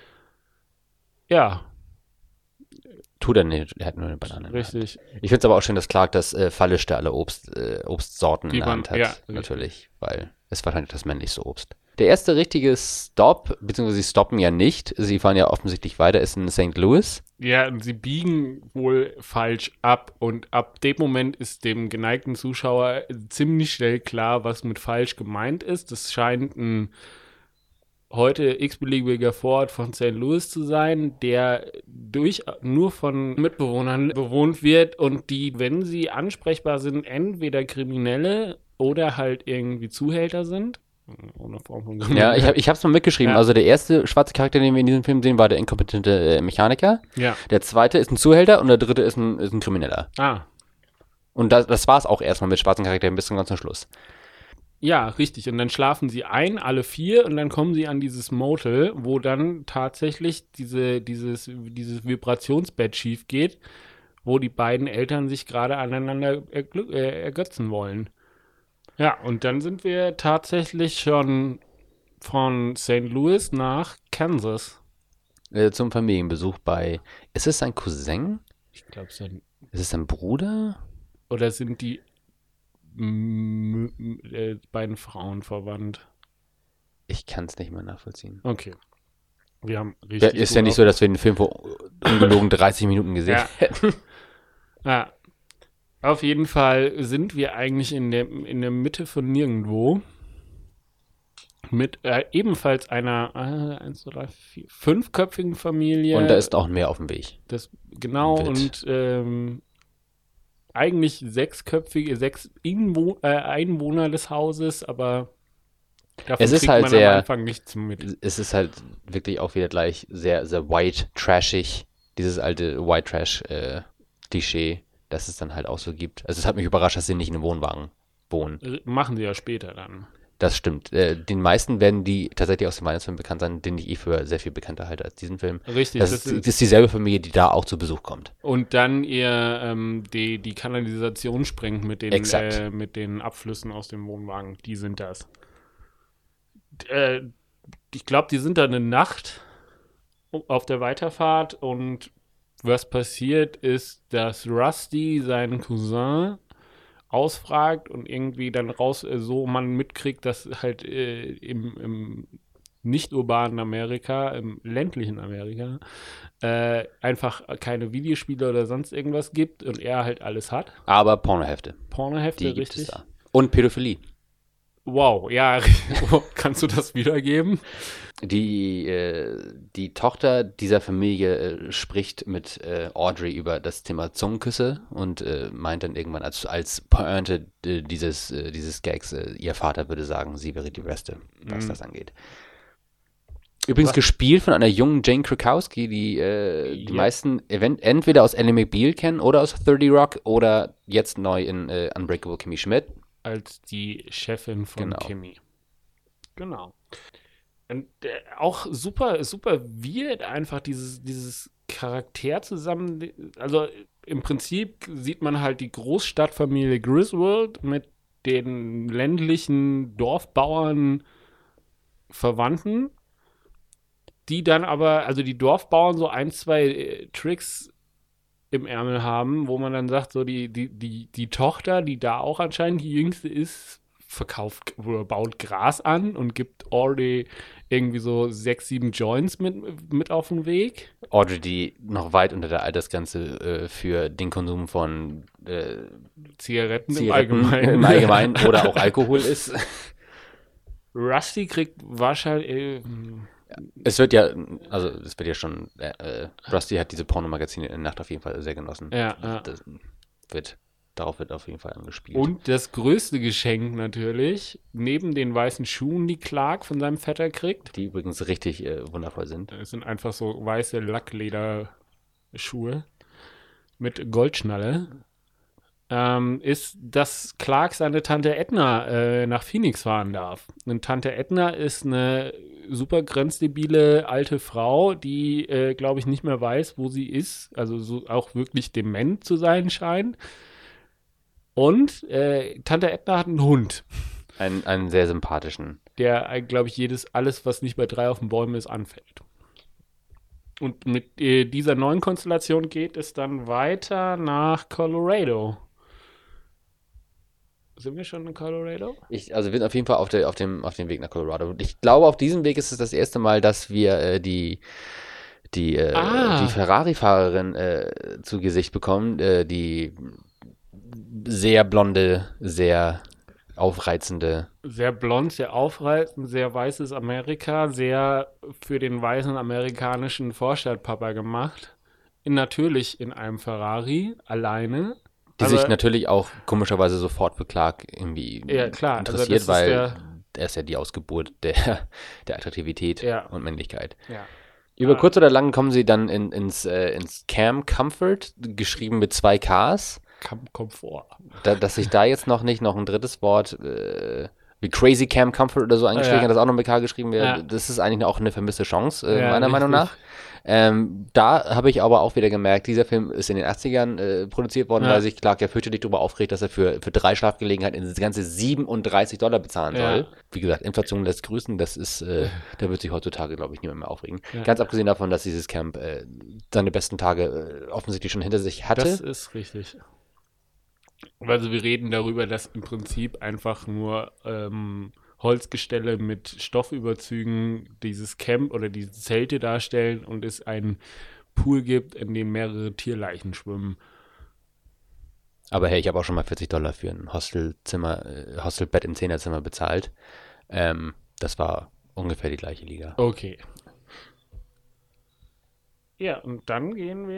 ja. Tut er nicht, er hat nur eine Banane. Richtig. Ich finde es aber auch schön, dass Clark das fallischste aller Obstsorten in der Hand hat. Ja, natürlich, weil es wahrscheinlich das männlichste Obst. Der erste richtige Stop, beziehungsweise sie stoppen ja nicht, sie fahren ja offensichtlich weiter, ist in St. Louis. Ja, und sie biegen wohl falsch ab und ab dem Moment ist dem geneigten Zuschauer ziemlich schnell klar, was mit falsch gemeint ist. Das scheint ein heute x-beliebiger Vorort von St. Louis zu sein, der nur von Mitbewohnern bewohnt wird und die, wenn sie ansprechbar sind, entweder Kriminelle oder halt irgendwie Zuhälter sind. Ohne Form von Ja, ich habe es mal mitgeschrieben. Ja. Also der erste schwarze Charakter, den wir in diesem Film sehen, war der inkompetente Mechaniker. Ja. Der zweite ist ein Zuhälter und der dritte ist ein Krimineller. Ah. Und das war es auch erstmal mit schwarzen Charakteren bis zum ganzen Schluss. Ja, richtig. Und dann schlafen sie ein, alle 4, und dann kommen sie an dieses Motel, wo dann tatsächlich dieses Vibrationsbett schief geht, wo die beiden Eltern sich gerade aneinander ergötzen wollen. Ja, und dann sind wir tatsächlich schon von St. Louis nach Kansas. Zum Familienbesuch bei, ist es sein Cousin? Ich glaube, Ist es sein Bruder? oder sind die beiden Frauen verwandt? Ich kann es nicht mehr nachvollziehen. Okay. Wir haben richtig. Ist ja nicht so, dass wir den Film vor ungelogen 30 Minuten gesehen hätten. Ja. Auf jeden Fall sind wir eigentlich in der Mitte von nirgendwo. Mit ebenfalls einer 1, 2, 3, 4, 5-köpfigen Familie. Und da ist auch mehr auf dem Weg. Genau, Wild. und eigentlich 6 Einwohner des Hauses, aber davon Es ist kriegt halt man sehr, am Anfang nichts mit. Es ist halt wirklich auch wieder gleich sehr, sehr white trashig. Dieses alte White Trash Klischee, das es dann halt auch so gibt. Also es hat mich überrascht, dass sie nicht in einem Wohnwagen wohnen. Machen sie ja später dann. Das stimmt. Den meisten werden die tatsächlich aus dem Weihnachtsfilm bekannt sein, den ich für sehr viel bekannter halte als diesen Film. Richtig. Das ist dieselbe Familie, die da auch zu Besuch kommt. Und dann ihr die Kanalisation sprengt mit den Abflüssen aus dem Wohnwagen. Die sind das. Ich glaube, die sind da eine Nacht auf der Weiterfahrt und was passiert ist, dass Rusty seinen Cousin ausfragt und irgendwie dann so man mitkriegt, dass halt im nicht-urbanen Amerika, im ländlichen Amerika, einfach keine Videospiele oder sonst irgendwas gibt und er halt alles hat. Aber Pornohefte. Pornohefte, Die gibt richtig. es da. Und Pädophilie. Wow, ja, kannst du das wiedergeben? Die Tochter dieser Familie spricht mit Audrey über das Thema Zungenküsse und meint dann irgendwann als Pointe dieses Gags, ihr Vater würde sagen, sie wäre die Beste, was das angeht. Übrigens gespielt von einer jungen Jane Krakowski, die meisten entweder aus Ally McBeal kennen oder aus 30 Rock oder jetzt neu in Unbreakable Kimmy Schmidt. Als die Chefin von Genau. Kimmy. Genau. Und auch super, super weird einfach dieses Charakter zusammen. Also im Prinzip sieht man halt die Großstadtfamilie Griswold mit den ländlichen Dorfbauern Verwandten, die dann aber, also die Dorfbauern so 1, 2 Tricks im Ärmel haben, wo man dann sagt, so die Tochter, die da auch anscheinend die jüngste ist, baut Gras an und gibt Audrey irgendwie so 6, 7 Joints mit auf den Weg. Audrey, die noch weit unter der Altersgrenze für den Konsum von Zigaretten im Allgemeinen oder auch Alkohol ist. Rusty kriegt wahrscheinlich Es wird ja schon, Rusty hat diese Pornomagazine in der Nacht auf jeden Fall sehr genossen. Ja. Darauf wird auf jeden Fall angespielt. Und das größte Geschenk natürlich, neben den weißen Schuhen, die Clark von seinem Vetter kriegt. Die übrigens richtig wundervoll sind. Es sind einfach so weiße Lacklederschuhe mit Goldschnalle. ist, dass Clark seine Tante Edna nach Phoenix fahren darf. Und Tante Edna ist eine super grenzdebile alte Frau, die, glaube ich, nicht mehr weiß, wo sie ist. Also so auch wirklich dement zu sein scheint. Und Tante Edna hat einen Hund. Einen sehr sympathischen. Der, glaube ich, alles, was nicht bei 3 auf den Bäumen ist, anfällt. Und mit dieser neuen Konstellation geht es dann weiter nach Colorado. Sind wir schon in Colorado? Also wir sind auf jeden Fall auf dem Weg nach Colorado. Und ich glaube, auf diesem Weg ist es das erste Mal, dass wir die Ferrari-Fahrerin zu Gesicht bekommen, die sehr blonde, sehr aufreizende. Sehr blond, sehr aufreizend, sehr weißes Amerika, sehr für den weißen amerikanischen Vorstadtpapa gemacht. Natürlich in einem Ferrari, alleine. Die sich natürlich auch komischerweise sofort für Clark irgendwie interessiert, also weil er ist ja die Ausgeburt der Attraktivität und Männlichkeit. Ja. Über kurz oder lang kommen sie dann ins Cam Comfort, geschrieben mit 2 Ks. Cam Comfort. Dass sich da jetzt noch nicht noch ein drittes Wort wie Crazy Cam Comfort oder so eingeschrieben hat, das auch noch mit K geschrieben wird. Das ist eigentlich auch eine vermisste Chance, meiner Meinung nach. Da habe ich aber auch wieder gemerkt, dieser Film ist in den 80ern produziert worden, weil sich Clark ja fürchterlich darüber aufregt, dass er für 3 Schlafgelegenheiten das ganze $37 bezahlen soll. Wie gesagt, Inflation lässt grüßen, das ist, da wird sich heutzutage, glaube ich, niemand mehr aufregen. Ganz abgesehen davon, dass dieses Camp seine besten Tage offensichtlich schon hinter sich hatte. Das ist richtig. Also wir reden darüber, dass im Prinzip einfach nur Holzgestelle mit Stoffüberzügen dieses Camp oder diese Zelte darstellen und es einen Pool gibt, in dem mehrere Tierleichen schwimmen. Aber hey, ich habe auch schon mal $40 für ein Hostelbett im 10er-Zimmer bezahlt. Das war ungefähr die gleiche Liga. Okay. Ja, und dann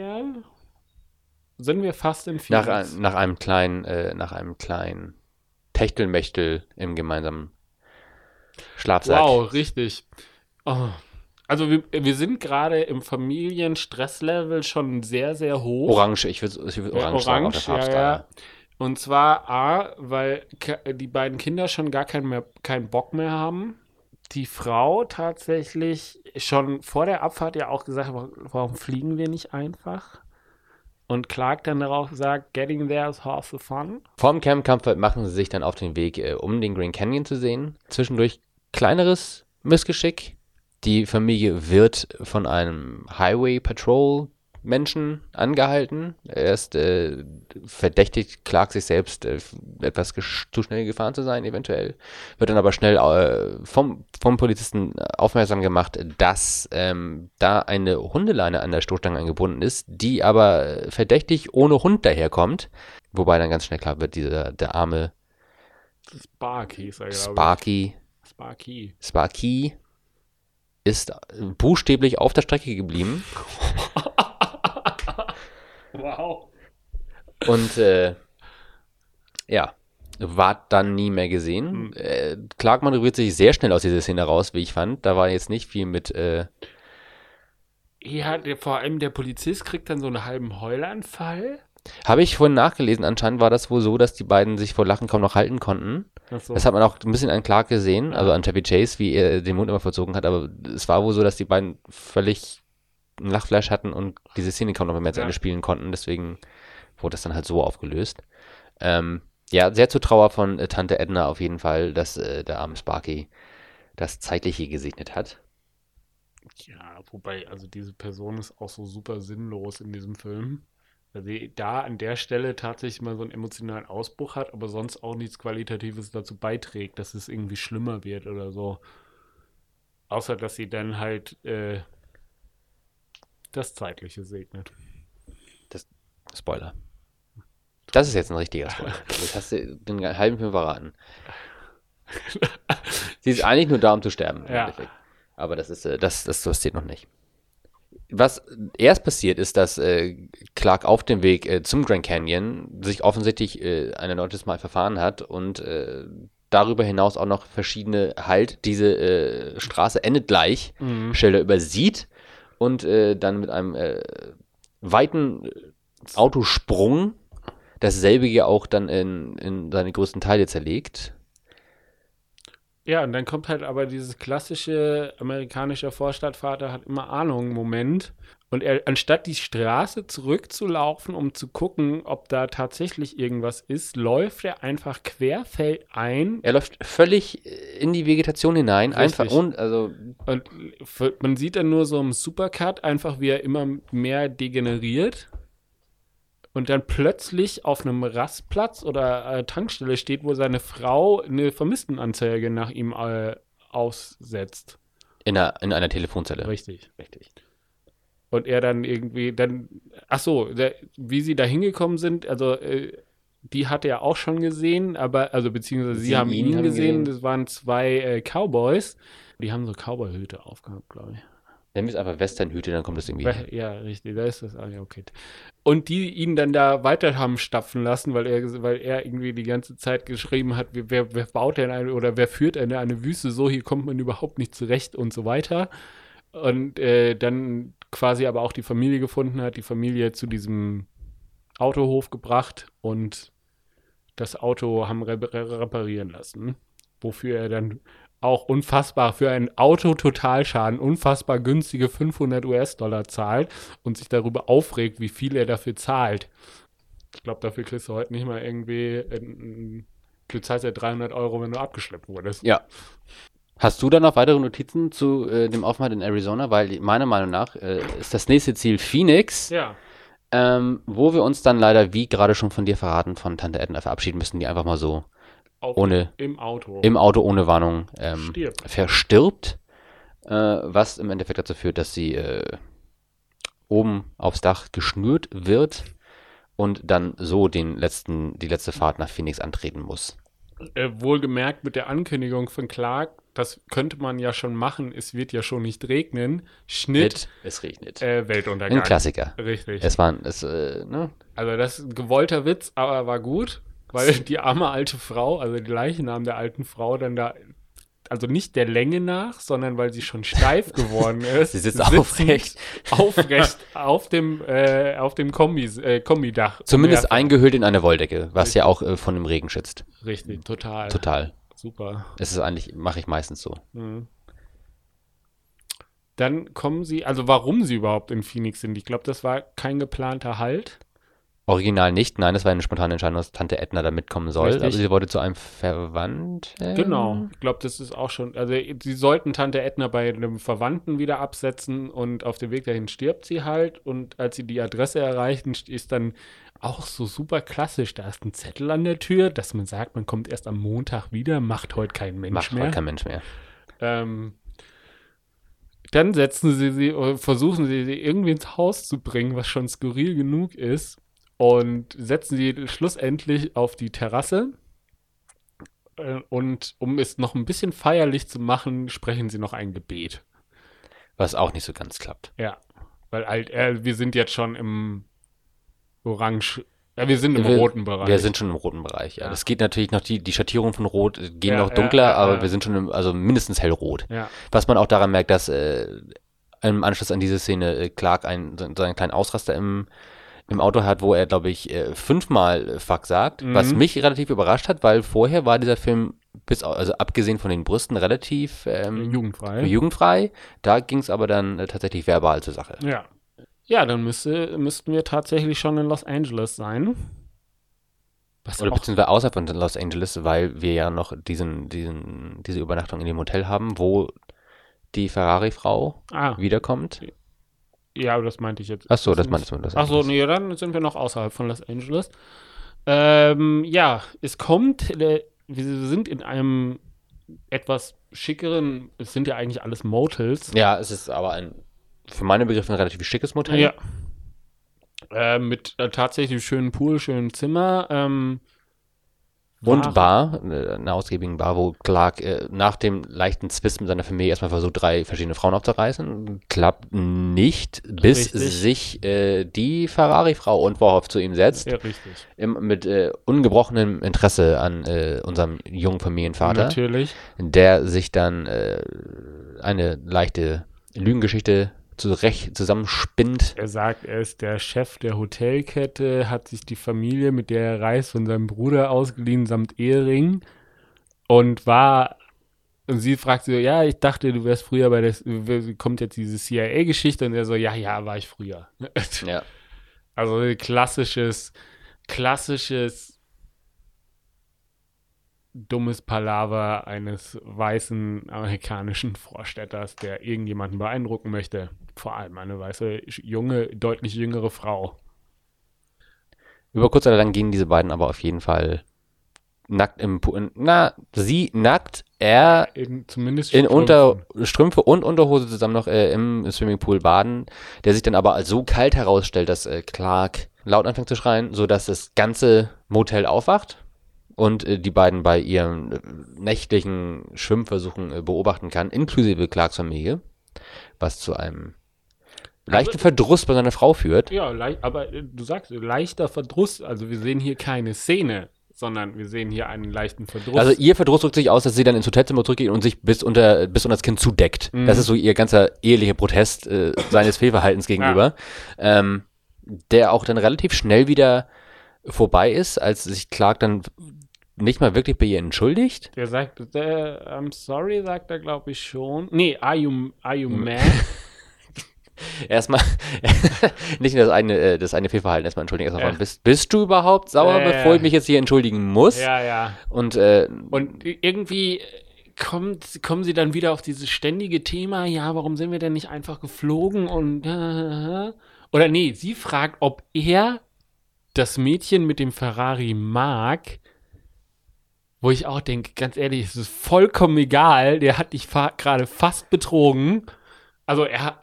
sind wir fast in Phoenix. Nach einem kleinen Techtelmechtel im gemeinsamen Schlafsack. Wow, richtig. Oh. Also wir sind gerade im Familienstresslevel schon sehr, sehr hoch. Orange, ich würde orange sagen auf der Farbskala. Ja. Und zwar weil die beiden Kinder schon gar keinen Bock mehr haben. Die Frau tatsächlich schon vor der Abfahrt ja auch gesagt hat, warum fliegen wir nicht einfach? Und Clark dann darauf sagt, getting there is half the fun. Vorm Camp Comfort machen sie sich dann auf den Weg, um den Grand Canyon zu sehen. Zwischendurch kleineres Missgeschick. Die Familie wird von einem Highway Patrol Menschen angehalten. Er ist verdächtigt, Clark sich selbst etwas zu schnell gefahren zu sein, eventuell. Wird dann aber schnell vom Polizisten aufmerksam gemacht, dass da eine Hundeleine an der Stoßstange angebunden ist, die aber verdächtig ohne Hund daherkommt. Wobei dann ganz schnell klar wird, der arme Sparky ist er, glaube ich. Sparky ist buchstäblich auf der Strecke geblieben. Wow. Und war dann nie mehr gesehen. Clark manövriert sich sehr schnell aus dieser Szene raus, wie ich fand. Da war jetzt nicht viel mit Ja, vor allem der Polizist kriegt dann so einen halben Heulanfall. Habe ich vorhin nachgelesen, anscheinend war das wohl so, dass die beiden sich vor Lachen kaum noch halten konnten. So. Das hat man auch ein bisschen an Clark gesehen, also an Chevy Chase, wie er den Mund immer verzogen hat, aber es war wohl so, dass die beiden völlig einen Lachflash hatten und diese Szene kaum noch mehr zu Ende spielen konnten, deswegen wurde das dann halt so aufgelöst. Sehr zur Trauer von Tante Edna auf jeden Fall, dass der arme Sparky das Zeitliche gesegnet hat. Ja, wobei, also diese Person ist auch so super sinnlos in diesem Film. Weil sie da an der Stelle tatsächlich mal so einen emotionalen Ausbruch hat, aber sonst auch nichts Qualitatives dazu beiträgt, dass es irgendwie schlimmer wird oder so. Außer, dass sie dann halt das Zeitliche segnet. Spoiler. Das ist jetzt ein richtiger Spoiler. Jetzt hast du den halben Film verraten. Sie ist eigentlich nur da, um zu sterben. Im Endeffekt. Aber das passiert noch nicht. Was erst passiert, ist, dass Clark auf dem Weg zum Grand Canyon sich offensichtlich ein erneutes Mal verfahren hat und darüber hinaus auch noch verschiedene diese Straße endet gleich, Schilder übersieht und dann mit einem weiten Autosprung dasselbige auch dann in seine größten Teile zerlegt. Ja, und dann kommt halt aber dieses klassische amerikanische Vorstadtvater hat immer Ahnung-Moment. Und er, anstatt die Straße zurückzulaufen, um zu gucken, ob da tatsächlich irgendwas ist, läuft er einfach querfeldein. Er läuft völlig in die Vegetation hinein. Richtig. Einfach und man sieht dann nur so im Supercut einfach, wie er immer mehr degeneriert. Und dann plötzlich auf einem Rastplatz oder Tankstelle steht, wo seine Frau eine Vermisstenanzeige nach ihm aussetzt. in einer Telefonzelle. Richtig. Und er dann irgendwie, wie sie da hingekommen sind, also die hat er auch schon gesehen, aber, also beziehungsweise sie haben ihn gesehen, das waren 2 Cowboys, die haben so Cowboy-Hüte aufgehabt, glaube ich. Nennen wir es einfach Westernhüte, dann kommt das irgendwie. Ja, richtig, da ist das okay. Und die ihn dann da weiter haben stapfen lassen, weil er irgendwie die ganze Zeit geschrieben hat, wer baut denn wer führt eine Wüste so, hier kommt man überhaupt nicht zurecht und so weiter. Und dann quasi aber auch die Familie gefunden hat, die Familie zu diesem Autohof gebracht und das Auto haben reparieren lassen, wofür er dann auch unfassbar für einen Autototalschaden unfassbar günstige $500 zahlt und sich darüber aufregt, wie viel er dafür zahlt. Ich glaube, dafür kriegst du heute nicht mal irgendwie, du zahlst ja 300 €, wenn du abgeschleppt wurdest. Ja. Hast du dann noch weitere Notizen zu dem Aufenthalt in Arizona? Weil meiner Meinung nach ist das nächste Ziel Phoenix, Ja. wo wir uns dann leider, wie gerade schon von dir verraten, von Tante Edna verabschieden müssen, die einfach mal so im Auto ohne Warnung verstirbt, was im Endeffekt dazu führt, dass sie oben aufs Dach geschnürt wird und dann so die letzte Fahrt nach Phoenix antreten muss. Wohlgemerkt mit der Ankündigung von Clark, das könnte man ja schon machen, es wird ja schon nicht regnen. Schnitt. Es regnet. Weltuntergang. Ein Klassiker. Richtig. Ne? Also das ist ein gewollter Witz, aber war gut, weil die arme alte Frau, also die Leichnam der alten Frau, dann da, also nicht der Länge nach, sondern weil sie schon steif geworden ist. Sie sitzt aufrecht auf dem Kombidach. Zumindest eingehüllt in eine Wolldecke, was ja auch von dem Regen schützt. Richtig, total. Super. Es ist eigentlich, mache ich meistens so. Mhm. Dann kommen sie, also warum sie überhaupt in Phoenix sind, ich glaube, das war kein geplanter Halt. Original nicht, nein, das war eine spontane Entscheidung, dass Tante Edna da mitkommen soll. Richtig. Aber sie wollte zu einem Verwandten. Genau, ich glaube, das ist auch schon, also sie sollten Tante Edna bei einem Verwandten wieder absetzen und auf dem Weg dahin stirbt sie halt und als sie die Adresse erreichen, ist dann auch so super klassisch, da ist ein Zettel an der Tür, dass man sagt, man kommt erst am Montag wieder, macht heute kein Mensch mehr. Dann versuchen sie irgendwie ins Haus zu bringen, was schon skurril genug ist. Und setzen sie schlussendlich auf die Terrasse. Und um es noch ein bisschen feierlich zu machen, sprechen sie noch ein Gebet. Was auch nicht so ganz klappt. Ja, weil wir sind jetzt schon im wir sind im roten Bereich. Wir sind schon im roten Bereich, ja. Das geht natürlich noch, die Schattierungen von Rot gehen noch dunkler, aber wir sind schon also mindestens hellrot. Ja. Was man auch daran merkt, dass im Anschluss an diese Szene Clark so einen kleinen Ausraster im Auto hat, wo er, glaube ich, 5-mal Fuck sagt, was mich relativ überrascht hat, weil vorher war dieser Film, also abgesehen von den Brüsten, relativ jugendfrei. Da ging es aber dann tatsächlich verbal zur Sache. Ja. Ja, dann müssten wir tatsächlich schon in Los Angeles sein. Oder beziehungsweise außerhalb von Los Angeles, weil wir ja noch diese Übernachtung in dem Hotel haben, wo die Ferrari-Frau wiederkommt. Ja, aber das meinte ich jetzt. Achso, das meintest du. Achso, nee, dann sind wir noch außerhalb von Los Angeles. Ja, es kommt, wir sind in einem etwas schickeren, es sind ja eigentlich alles Motels. Ja, es ist aber für meine Begriffe ein relativ schickes Motel. Ja. Mit tatsächlich schönen Pool, schönen Zimmer. Und Bar, eine ausgiebigen Bar, wo Clark nach dem leichten Zwist mit seiner Familie erstmal versucht, 3 verschiedene Frauen aufzureißen. Klappt nicht, bis sich die Ferrari-Frau unverhofft zu ihm setzt. Ja, richtig. Mit ungebrochenem Interesse an unserem jungen Familienvater. Natürlich. Der sich dann eine leichte Lügengeschichte zusammenspinnt. Er sagt, er ist der Chef der Hotelkette, hat sich die Familie, mit der er reist, von seinem Bruder ausgeliehen, samt Ehering. Und sie fragt so, ja, ich dachte, du wärst früher kommt jetzt diese CIA-Geschichte, und er so, ja, war ich früher. Ja. Also klassisches dummes Palaver eines weißen amerikanischen Vorstädters, der irgendjemanden beeindrucken möchte. Vor allem eine weiße, deutlich jüngere Frau. Über kurz oder lang gehen diese beiden aber auf jeden Fall nackt im Pool. Sie nackt, er zumindest in Strümpfe und Unterhose zusammen noch im Swimmingpool baden, der sich dann aber als so kalt herausstellt, dass Clark laut anfängt zu schreien, sodass das ganze Motel aufwacht und die beiden bei ihren nächtlichen Schwimmversuchen beobachten kann, inklusive Clarks Familie, was zu einem leichten Verdruss bei seiner Frau führt. Ja, aber du sagst, leichter Verdruss, also wir sehen hier keine Szene, sondern wir sehen hier einen leichten Verdruss. Also ihr Verdruss drückt sich aus, dass sie dann ins Hotelzimmer zurückgeht und sich bis unter das Kinn zudeckt. Mhm. Das ist so ihr ganzer ehelicher Protest seines Fehlverhaltens gegenüber, der auch dann relativ schnell wieder vorbei ist, als sich Clark dann nicht mal wirklich bei ihr entschuldigt. Der sagt, I'm sorry, sagt er, glaube ich, schon. Nee, are you mad? Erstmal, nicht das eine Fehlverhalten erstmal entschuldigen. Erstmal bist du überhaupt sauer, bevor ich mich jetzt hier entschuldigen muss? Ja. Und irgendwie kommen sie dann wieder auf dieses ständige Thema, ja, warum sind wir denn nicht einfach geflogen und oder nee, sie fragt, ob er das Mädchen mit dem Ferrari mag, wo ich auch denke, ganz ehrlich, es ist vollkommen egal, der hat dich gerade fast betrogen. Also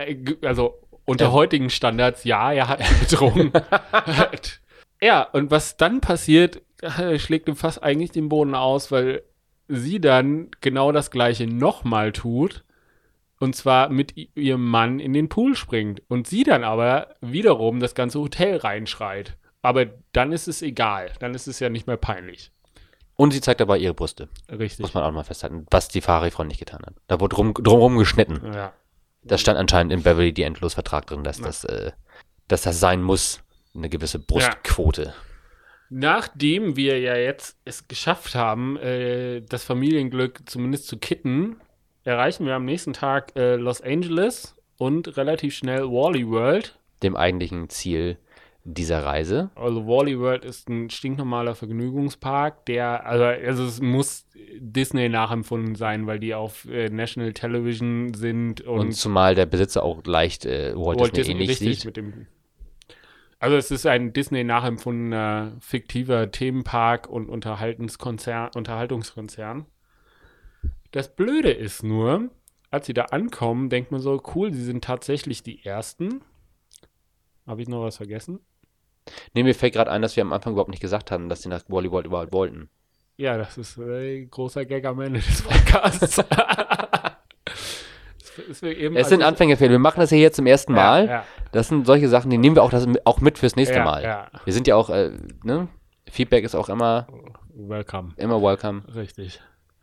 unter heutigen Standards, ja, er hat sie betrogen. Ja, und was dann passiert, schlägt ihm fast eigentlich den Boden aus, weil sie dann genau das Gleiche nochmal tut, und zwar mit ihrem Mann in den Pool springt. Und sie dann aber wiederum das ganze Hotel reinschreit. Aber dann ist es egal, dann ist es ja nicht mehr peinlich. Und sie zeigt dabei ihre Brüste. Richtig. Muss man auch mal festhalten, was die Ferrari-Frau nicht getan hat. Da wurde drumherum geschnitten. Ja. Das stand anscheinend in Beverly die Endlos-Vertrag drin, dass das sein muss, eine gewisse Brustquote. Ja. Nachdem wir ja jetzt es geschafft haben, das Familienglück zumindest zu kitten, erreichen wir am nächsten Tag Los Angeles und relativ schnell Wally World. Dem eigentlichen Ziel dieser Reise. Also Wally World ist ein stinknormaler Vergnügungspark, also es muss Disney nachempfunden sein, weil die auf National Television sind. Und zumal der Besitzer auch leicht Walt Disney ähnlich sieht. Also es ist ein Disney nachempfundener, fiktiver Themenpark und Unterhaltungskonzern. Das Blöde ist nur, als sie da ankommen, denkt man so, cool, sie sind tatsächlich die Ersten. Habe ich noch was vergessen? Nee, mir fällt gerade ein, dass wir am Anfang überhaupt nicht gesagt haben, dass sie nach Wally World überhaupt wollten. Ja, das ist ein großer Gag am Ende des Podcasts. Es sind Anfängerfehler. Wir machen das hier jetzt zum ersten Mal. Ja. Das sind solche Sachen, die nehmen wir auch mit fürs nächste Mal. Ja. Wir sind ja auch, Feedback ist auch immer welcome. Immer welcome. Richtig.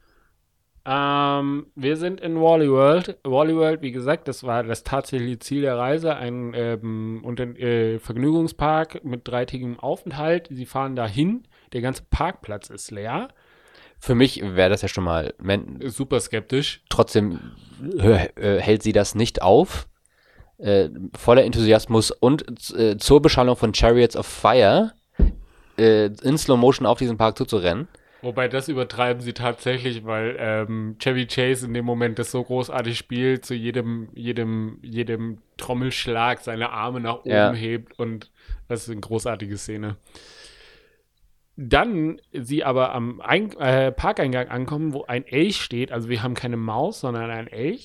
Wir sind in Wally World. Wally World, wie gesagt, das war das tatsächliche Ziel der Reise, ein Vergnügungspark mit 3-tägigem Aufenthalt. Sie fahren dahin, der ganze Parkplatz ist leer. Für mich wäre das ja schon mal super skeptisch. Trotzdem hält sie das nicht auf. Voller Enthusiasmus und zur Beschallung von Chariots of Fire in Slow Motion auf diesen Park zuzurennen. Wobei, das übertreiben sie tatsächlich, weil Chevy Chase in dem Moment das so großartig spielt, zu jedem Trommelschlag seine Arme nach oben hebt, und das ist eine großartige Szene. Dann sie aber am Parkeingang ankommen, wo ein Elch steht, also wir haben keine Maus, sondern ein Elch,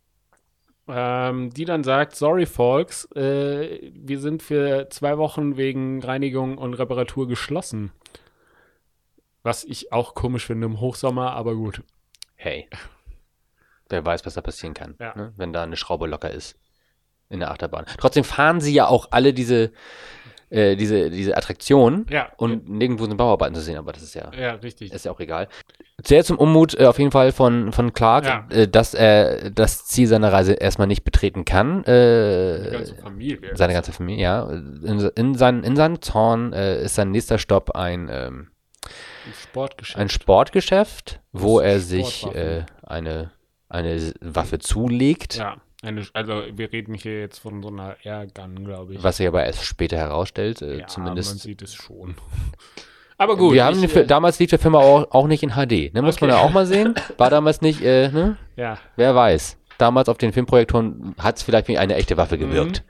die dann sagt, sorry folks, wir sind für 2 Wochen wegen Reinigung und Reparatur geschlossen. Was ich auch komisch finde im Hochsommer, aber gut. Hey, wer weiß, was da passieren kann, ne? Wenn da eine Schraube locker ist in der Achterbahn. Trotzdem fahren sie ja auch alle diese diese Attraktion Ja. und nirgendwo sind Bauarbeiten zu sehen, aber das ist ja richtig. ist ja auch egal. Sehr zum Unmut auf jeden Fall von Clark, dass er das Ziel seiner Reise erstmal nicht betreten kann. Die ganze Familie. Seine ganze Familie, ja. In seinem Zorn ist sein nächster Stopp ein Sportgeschäft, wo er sich eine Waffe zulegt. Ja, also wir reden hier jetzt von so einer Airgun, glaube ich. Was sich aber erst später herausstellt, zumindest. Man sieht es schon. Aber gut. Damals lief der Film auch nicht in HD, ne? Muss man ja auch mal sehen. War damals nicht, ne? Ja. Wer weiß. Damals auf den Filmprojektoren hat es vielleicht wie eine echte Waffe gewirkt.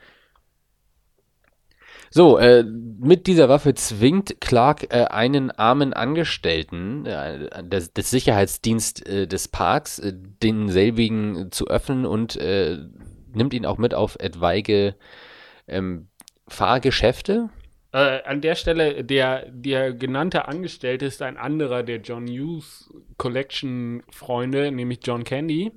So, mit dieser Waffe zwingt Clark einen armen Angestellten des Sicherheitsdienst des Parks, denselbigen zu öffnen und nimmt ihn auch mit auf etwaige Fahrgeschäfte. An der Stelle, der genannte Angestellte ist ein anderer der John Hughes Collection-Freunde, nämlich John Candy.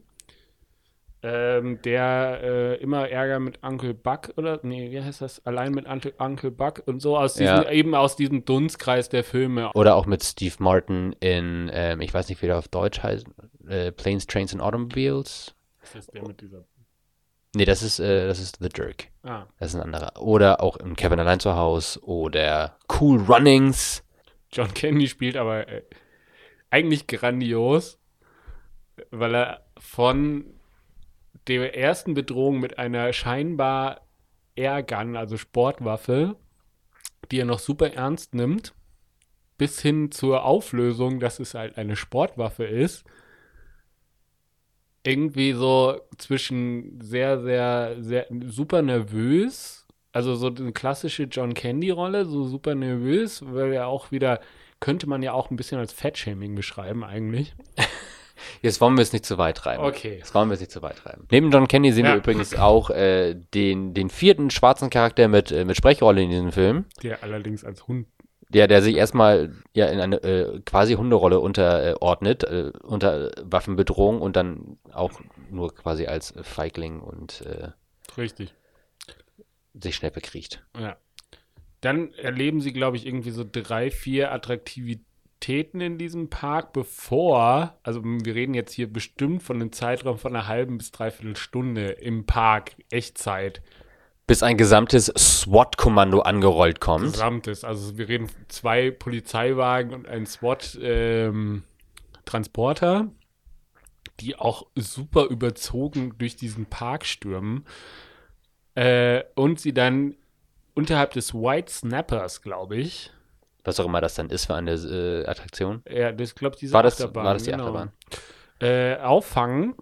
Der immer Ärger mit Uncle Buck wie heißt das? Allein mit Uncle Buck und so aus diesem Dunstkreis der Filme. Oder auch mit Steve Martin in, ich weiß nicht, wie der auf Deutsch heißt, Planes, Trains and Automobiles. Das ist der mit dieser... Nee, das ist The Jerk. Ah. Das ist ein anderer. Oder auch in Kevin allein zu Hause oder Cool Runnings. John Candy spielt aber eigentlich grandios, weil er von der ersten Bedrohung mit einer scheinbar Airgun, also Sportwaffe, die er noch super ernst nimmt, bis hin zur Auflösung, dass es halt eine Sportwaffe ist, irgendwie so zwischen sehr, sehr, sehr super nervös, also so eine klassische John Candy-Rolle, so super nervös, weil er auch wieder, könnte man ja auch ein bisschen als Fettshaming beschreiben eigentlich. Jetzt wollen wir es nicht zu weit treiben. Okay. Neben John Candy sehen wir übrigens auch den vierten schwarzen Charakter mit Sprechrolle in diesem Film. Der allerdings als Hund. Der sich erstmal in eine quasi Hunderolle unterordnet, unter Waffenbedrohung und dann auch nur quasi als Feigling und richtig. sich schnell bekriegt. Ja. Dann erleben sie, glaube ich, irgendwie so 3-4 Attraktivitäten in diesem Park, also wir reden jetzt hier bestimmt von einem Zeitraum von einer halben bis dreiviertel Stunde im Park, Echtzeit. Bis ein gesamtes SWAT-Kommando angerollt kommt. Also wir reden 2 Polizeiwagen und ein SWAT-Transporter, die auch super überzogen durch diesen Park stürmen. Und sie dann unterhalb des White Snappers, glaube ich. Was auch immer das dann ist für eine Attraktion. Ja, das glaube ich, war das die Achterbahn? Auffangen.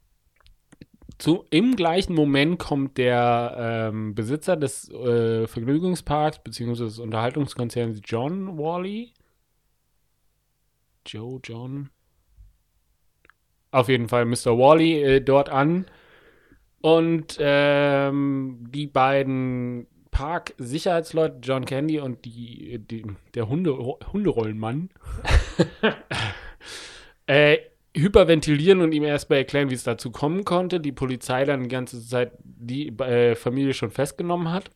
Im gleichen Moment kommt der Besitzer des Vergnügungsparks bzw. des Unterhaltungskonzerns John Wally. John. Auf jeden Fall Mr. Wally dort an. Und die beiden Park-Sicherheitsleute, John Candy und der Hunderollenmann, hyperventilieren und ihm erstmal erklären, wie es dazu kommen konnte. Die Polizei dann die ganze Zeit die Familie schon festgenommen hat.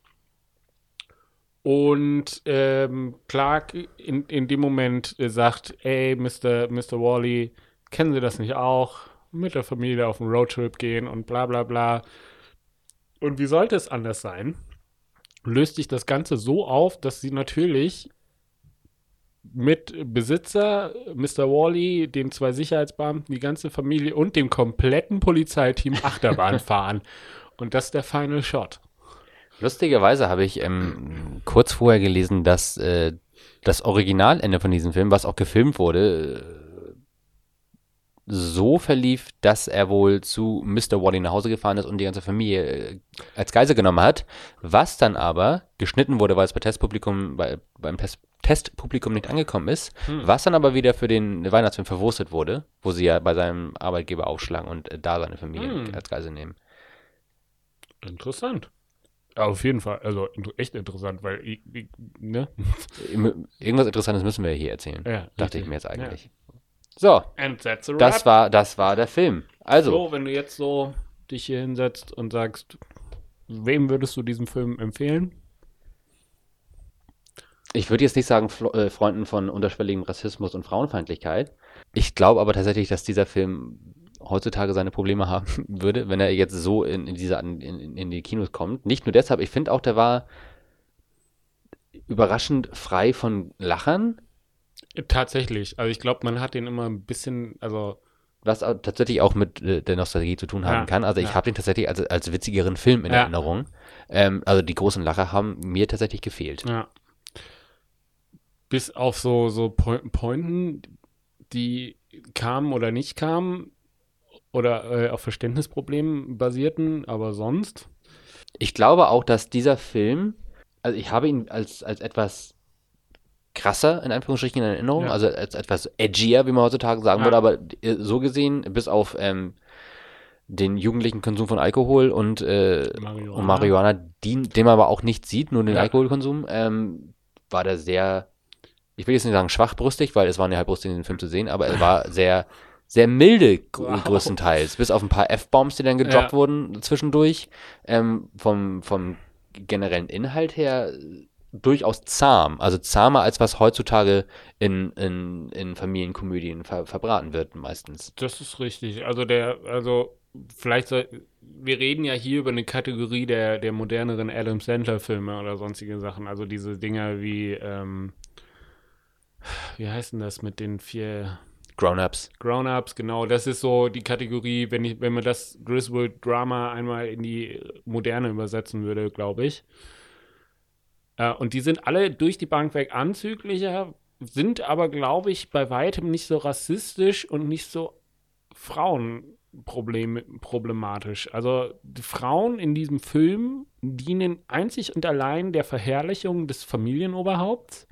Und Clark in dem Moment sagt, ey, Mr. Wally, kennen Sie das nicht auch? Mit der Familie auf einen Roadtrip gehen und bla bla bla. Und wie sollte es anders sein? Löst sich das Ganze so auf, dass sie natürlich mit Besitzer, Mr. Wally, den 2 Sicherheitsbeamten, die ganze Familie und dem kompletten Polizeiteam Achterbahn fahren. Und das ist der Final Shot. Lustigerweise habe ich kurz vorher gelesen, dass das Originalende von diesem Film, was auch gefilmt wurde, so verlief, dass er wohl zu Mr. Wally nach Hause gefahren ist und die ganze Familie als Geisel genommen hat, was dann aber geschnitten wurde, weil es beim Testpublikum nicht angekommen ist, was dann aber wieder für den Weihnachtsfilm verwurstet wurde, wo sie ja bei seinem Arbeitgeber aufschlagen und da seine Familie als Geisel nehmen. Interessant. Ja, auf jeden Fall, also echt interessant, weil ne? Irgendwas Interessantes müssen wir hier erzählen, ja, dachte ich mir jetzt eigentlich. Ja. So, And that's a das war der Film. Also, so, wenn du jetzt so dich hier hinsetzt und sagst, wem würdest du diesen Film empfehlen? Ich würde jetzt nicht sagen Freunden von unterschwelligem Rassismus und Frauenfeindlichkeit. Ich glaube aber tatsächlich, dass dieser Film heutzutage seine Probleme haben würde, wenn er jetzt so in die Kinos kommt. Nicht nur deshalb, ich finde auch, der war überraschend frei von Lachern. Tatsächlich. Also ich glaube, man hat den immer ein bisschen, also was tatsächlich auch mit der Nostalgie zu tun haben kann. Also ich habe den tatsächlich als witzigeren Film in Erinnerung. Also die großen Lacher haben mir tatsächlich gefehlt. Ja. Bis auf so Pointen, die kamen oder nicht kamen oder auf Verständnisproblemen basierten, aber sonst. Ich glaube auch, dass dieser Film, also ich habe ihn als etwas krasser, in Anführungsstrichen, in Erinnerung, also als etwas edgier, wie man heutzutage sagen würde, aber so gesehen, bis auf den jugendlichen Konsum von Alkohol und Marihuana, den man aber auch nicht sieht, nur den Alkoholkonsum, war der sehr, ich will jetzt nicht sagen schwachbrüstig, weil es waren ja halt Brüste in dem Film zu sehen, aber er war sehr, sehr milde größtenteils, bis auf ein paar F-Bombs, die dann gedroppt wurden zwischendurch, vom generellen Inhalt her durchaus zahm, also zahmer als was heutzutage in Familienkomödien verbraten wird meistens. Das ist richtig. Also wir reden ja hier über eine Kategorie der moderneren Adam Sandler-Filme oder sonstige Sachen. Also diese Dinger wie heißt denn das mit den 4 Grown-Ups. Grown-Ups, genau. Das ist so die Kategorie, wenn man das Griswold-Drama einmal in die Moderne übersetzen würde, glaube ich. Und die sind alle durch die Bank weg anzüglicher, sind aber, glaube ich, bei weitem nicht so rassistisch und nicht so frauenproblematisch. Also die Frauen in diesem Film dienen einzig und allein der Verherrlichung des Familienoberhaupts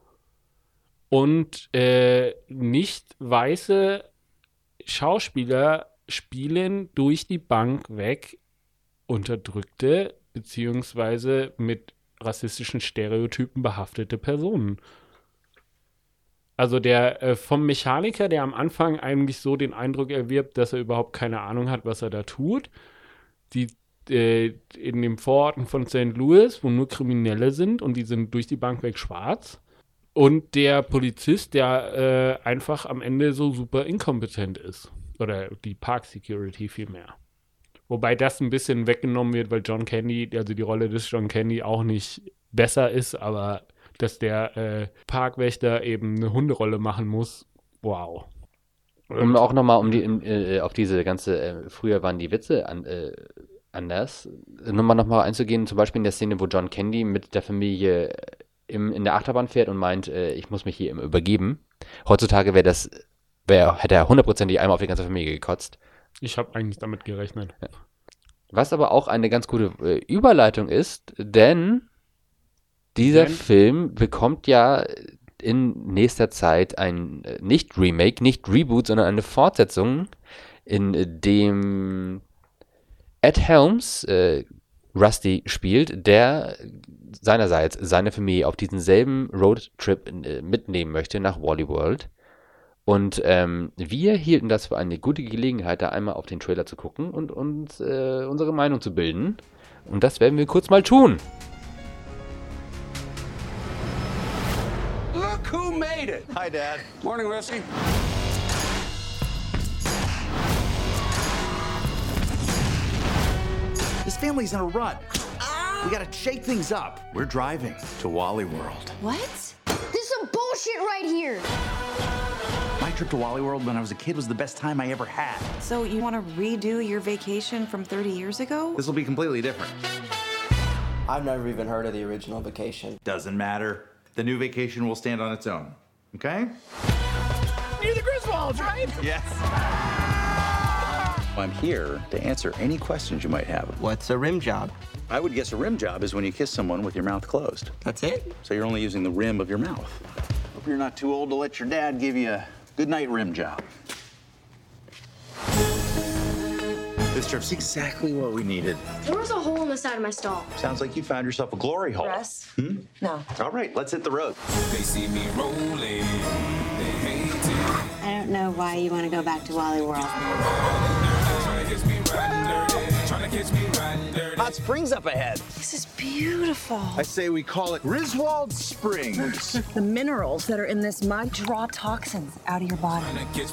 und nicht weiße Schauspieler spielen durch die Bank weg unterdrückte beziehungsweise mit rassistischen Stereotypen behaftete Personen. Also der vom Mechaniker, der am Anfang eigentlich so den Eindruck erwirbt, dass er überhaupt keine Ahnung hat, was er da tut, die in den Vororten von St. Louis, wo nur Kriminelle sind und die sind durch die Bank weg schwarz, und der Polizist, der einfach am Ende so super inkompetent ist. Oder die Park Security vielmehr. Wobei das ein bisschen weggenommen wird, weil John Candy, also die Rolle des John Candy auch nicht besser ist, aber dass der Parkwächter eben eine Hunderolle machen muss, wow. Um auch nochmal auf diese ganze, früher waren die Witze anders, nochmal einzugehen, zum Beispiel in der Szene, wo John Candy mit der Familie in der Achterbahn fährt und meint, ich muss mich hier übergeben. Heutzutage hätte er 100%ig einmal auf die ganze Familie gekotzt. Ich habe eigentlich damit gerechnet. Was aber auch eine ganz gute Überleitung ist, denn dieser Film bekommt ja in nächster Zeit ein nicht Remake, nicht Reboot, sondern eine Fortsetzung, in dem Ed Helms Rusty spielt, der seinerseits seine Familie auf diesen selben Roadtrip mitnehmen möchte nach Wally World. Und wir hielten das für eine gute Gelegenheit, da einmal auf den Trailer zu gucken und uns unsere Meinung zu bilden. Und das werden wir kurz mal tun. Look who made it. Hi, Dad. Morning, Rusty. This family's in a rut. We gotta shake things up. We're driving to Wally World. What? This is some bullshit right here. My trip to Wally World when I was a kid was the best time I ever had. So you want to redo your vacation from 30 years ago? This will be completely different. I've never even heard of the original Vacation. Doesn't matter. The new Vacation will stand on its own. Okay? You're the Griswolds, right? Yes. I'm here to answer any questions you might have. What's a rim job? I would guess a rim job is when you kiss someone with your mouth closed. That's it? So you're only using the rim of your mouth. Hope you're not too old to let your dad give you a good night rim job. This trip's exactly what we needed. There was a hole in the side of my stall. Sounds like you found yourself a glory hole. Russ? No. All right, let's hit the road. They see me rolling, they hate it. I don't know why you want to go back to Wally World. Trying to catch me riding dirty, trying to catch me riding dirty. Hot Springs up ahead. This is beautiful. I say we call it Griswold Springs. The minerals that are in this mud draw toxins out of your body.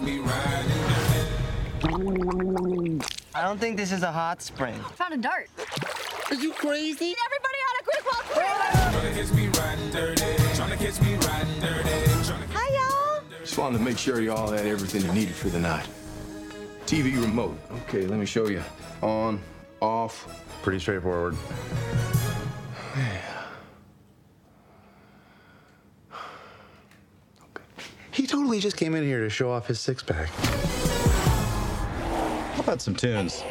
I don't think this is a hot spring. Found a dart. Are you crazy? Everybody on a Griswold Spring! Hi, y'all. Just wanted to make sure y'all had everything you needed for the night. TV remote. Okay, let me show you. On, off. Pretty straightforward. He totally just came in here to show off his six-pack. How about some tunes?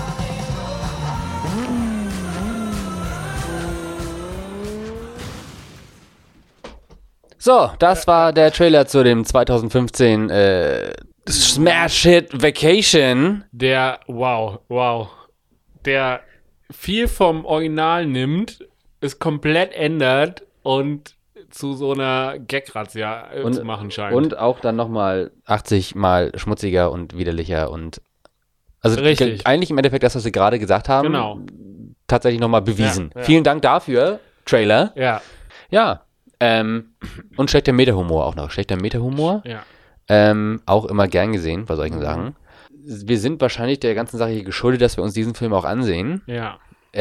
So, das war der Trailer zu dem 2015 Smash Hit Vacation. Der viel vom Original nimmt, es komplett ändert und zu so einer Gag-Razzia zu machen scheint. Und auch dann nochmal 80 Mal schmutziger und widerlicher und also eigentlich im Endeffekt das, was wir gerade gesagt haben, tatsächlich nochmal bewiesen. Ja. Vielen Dank dafür, Trailer. Ja. Und schlechter Meta-Humor auch noch. Schlechter Meta-Humor. Ja. Auch immer gern gesehen bei solchen Sachen. Wir sind wahrscheinlich der ganzen Sache hier geschuldet, dass wir uns diesen Film auch ansehen. Ja.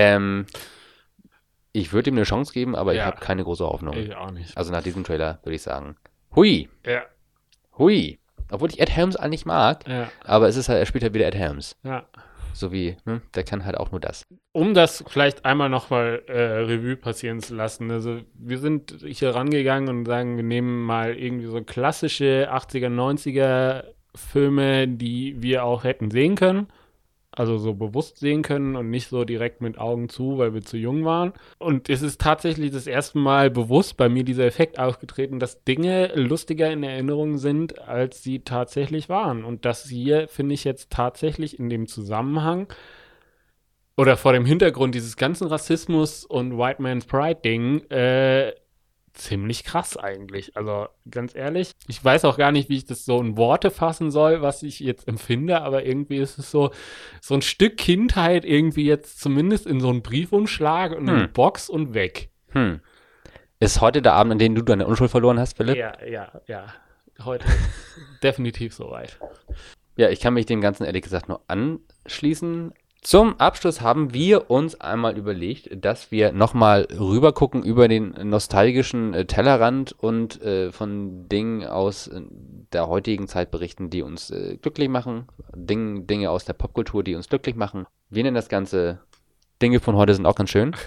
Ich würde ihm eine Chance geben, aber ich habe keine große Hoffnung. Ich auch nicht. Also nach diesem Trailer würde ich sagen, hui. Ja. Hui. Obwohl ich Ed Helms eigentlich mag, aber es ist halt, er spielt halt wieder Ed Helms. Ja. So wie, der kann halt auch nur das. Um das vielleicht einmal nochmal Revue passieren zu lassen. Also wir sind hier rangegangen und sagen, wir nehmen mal irgendwie so klassische 80er, 90er Filme, die wir auch hätten sehen können. Also so bewusst sehen können und nicht so direkt mit Augen zu, weil wir zu jung waren. Und es ist tatsächlich das erste Mal bewusst bei mir dieser Effekt aufgetreten, dass Dinge lustiger in Erinnerung sind, als sie tatsächlich waren. Und das hier finde ich jetzt tatsächlich in dem Zusammenhang oder vor dem Hintergrund dieses ganzen Rassismus und White Man's Pride-Ding ziemlich krass eigentlich. Also ganz ehrlich, ich weiß auch gar nicht, wie ich das so in Worte fassen soll, was ich jetzt empfinde, aber irgendwie ist es so ein Stück Kindheit irgendwie jetzt zumindest in so einen Briefumschlag und eine Box und weg. Ist heute der Abend, an dem du deine Unschuld verloren hast, Philipp? Ja. Heute definitiv soweit. Ja, ich kann mich dem Ganzen ehrlich gesagt nur anschließen. Zum Abschluss haben wir uns einmal überlegt, dass wir nochmal rüber gucken über den nostalgischen Tellerrand und von Dingen aus der heutigen Zeit berichten, die uns glücklich machen. Dinge aus der Popkultur, die uns glücklich machen. Wir nennen das Ganze Dinge von heute sind auch ganz schön.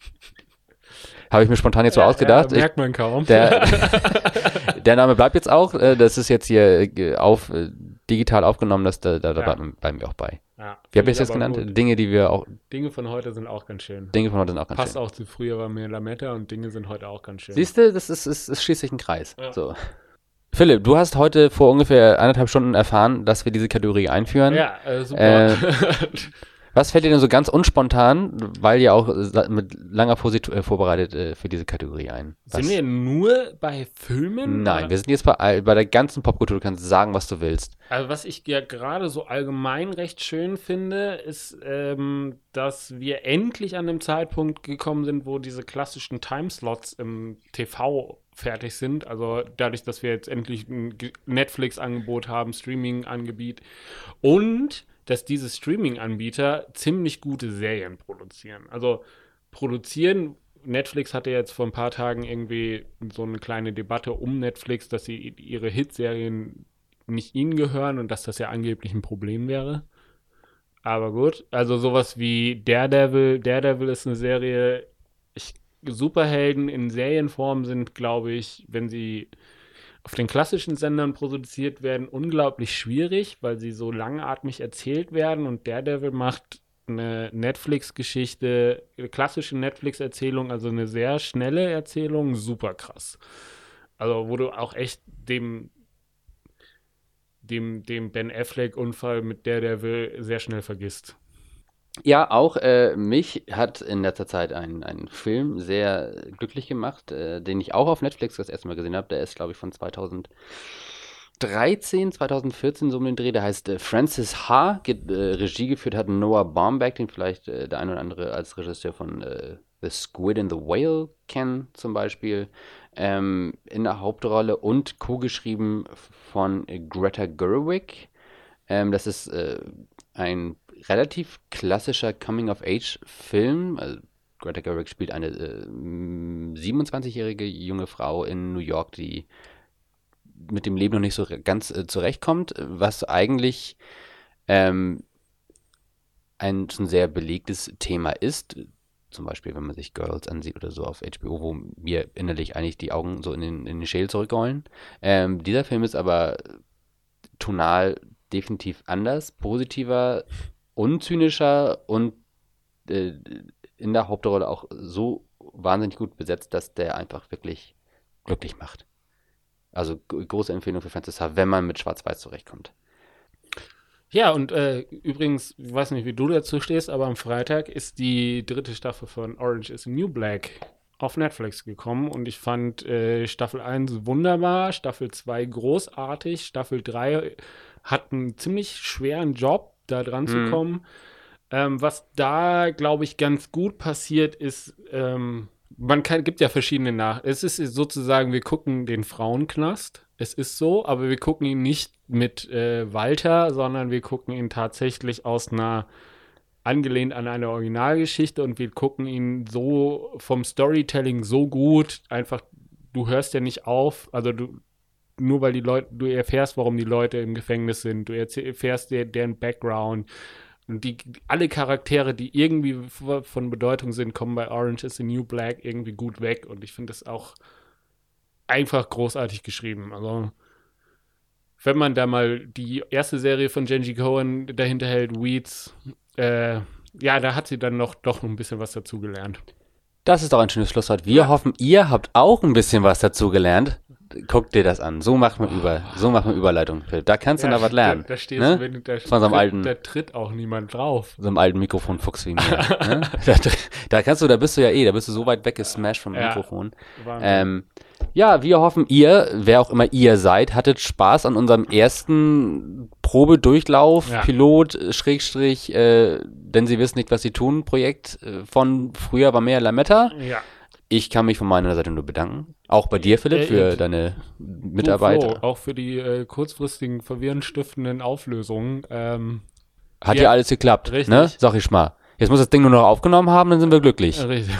Habe ich mir spontan jetzt so ausgedacht. Merkt man kaum. Der Name bleibt jetzt auch. Das ist jetzt hier digital aufgenommen. Da bleiben wir auch bei. Ja, wie habe ich es jetzt genannt? Gut. Dinge von heute sind auch ganz schön. Dinge von heute sind auch ganz Passt schön. Passt auch zu früher war mehr Lametta und Dinge sind heute auch ganz schön. Siehst du, es schließt sich ein Kreis. Ja. So. Philipp, du hast heute vor ungefähr 1,5 Stunden erfahren, dass wir diese Kategorie einführen. Ja, super. Was fällt dir denn so ganz unspontan, weil ja auch mit langer Vorsicht vorbereitet für diese Kategorie ein? Sind wir nur bei Filmen? Nein, wir sind jetzt bei der ganzen Popkultur. Du kannst sagen, was du willst. Also was ich ja gerade so allgemein recht schön finde, ist, dass wir endlich an dem Zeitpunkt gekommen sind, wo diese klassischen Timeslots im TV fertig sind. Also dadurch, dass wir jetzt endlich ein Netflix-Angebot haben, Streaming-Angebot und dass diese Streaming-Anbieter ziemlich gute Serien produzieren. Also Netflix hatte jetzt vor ein paar Tagen irgendwie so eine kleine Debatte um Netflix, dass sie ihre Hitserien nicht ihnen gehören und dass das ja angeblich ein Problem wäre. Aber gut, also sowas wie Daredevil. Daredevil ist eine Serie, Superhelden in Serienform sind, glaube ich, wenn sie auf den klassischen Sendern produziert werden, unglaublich schwierig, weil sie so langatmig erzählt werden und Daredevil macht eine Netflix-Geschichte, eine klassische Netflix-Erzählung, also eine sehr schnelle Erzählung, super krass. Also wo du auch echt dem Ben Affleck-Unfall mit Daredevil sehr schnell vergisst. Ja, auch mich hat in letzter Zeit ein Film sehr glücklich gemacht, den ich auch auf Netflix das erste Mal gesehen habe. Der ist, glaube ich, von 2011 2014 so um den Dreh, der heißt Francis Ha, Regie geführt hat Noah Baumbach, den vielleicht der ein oder andere als Regisseur von The Squid and the Whale kennen zum Beispiel, in der Hauptrolle und co-geschrieben von Greta Gerwig. Das ist ein relativ klassischer Coming-of-Age-Film. Also Greta Gerwig spielt eine 27-jährige junge Frau in New York, die mit dem Leben noch nicht so ganz zurechtkommt, was eigentlich ein schon sehr belegtes Thema ist. Zum Beispiel, wenn man sich Girls ansieht oder so auf HBO, wo mir innerlich eigentlich die Augen so in den Schädel zurückrollen. Dieser Film ist aber tonal definitiv anders, positiver, unzynischer und in der Hauptrolle auch so wahnsinnig gut besetzt, dass der einfach wirklich glücklich macht. Also große Empfehlung für Francis Ha, wenn man mit Schwarz-Weiß zurechtkommt. Ja, und übrigens, ich weiß nicht, wie du dazu stehst, aber am Freitag ist die 3. Staffel von Orange is the New Black auf Netflix gekommen und ich fand Staffel 1 wunderbar, Staffel 2 großartig, Staffel 3 hat einen ziemlich schweren Job, da dran zu kommen. Was da, glaube ich, ganz gut passiert ist, gibt ja verschiedene es ist sozusagen, wir gucken den Frauenknast, es ist so, aber wir gucken ihn nicht mit Walter, sondern wir gucken ihn tatsächlich angelehnt an eine Originalgeschichte und wir gucken ihn so vom Storytelling so gut, einfach, du hörst ja nicht auf, also nur weil du erfährst, warum die Leute im Gefängnis sind, du erfährst deren Background. Und alle Charaktere, die irgendwie von Bedeutung sind, kommen bei Orange is the New Black irgendwie gut weg. Und ich finde das auch einfach großartig geschrieben. Also, wenn man da mal die erste Serie von Jenji Cohen dahinter hält, Weeds, da hat sie dann doch ein bisschen was dazugelernt. Das ist doch ein schönes Schlusswort. Wir hoffen, ihr habt auch ein bisschen was dazugelernt. Guck dir das an. So macht man Überleitung. Da kannst du noch was lernen. Da stehst du, von so einem alten, da tritt auch niemand drauf. So einem alten Mikrofonfuchs wie mir. Ne? Da bist du so weit weggesmashed vom Mikrofon. Ja, wir hoffen, wer auch immer ihr seid, hattet Spaß an unserem ersten Probedurchlauf, Pilot, denn sie wissen nicht, was sie tun, Projekt von Früher war mehr Lametta. Ja. Ich kann mich von meiner Seite nur bedanken. Auch bei dir, Philipp, für deine Mitarbeiter. Auch für die kurzfristigen, verwirrend stiftenden Auflösungen. Hat ja alles geklappt, ne? Sag ich mal. Jetzt muss das Ding nur noch aufgenommen haben, dann sind wir glücklich. Richtig.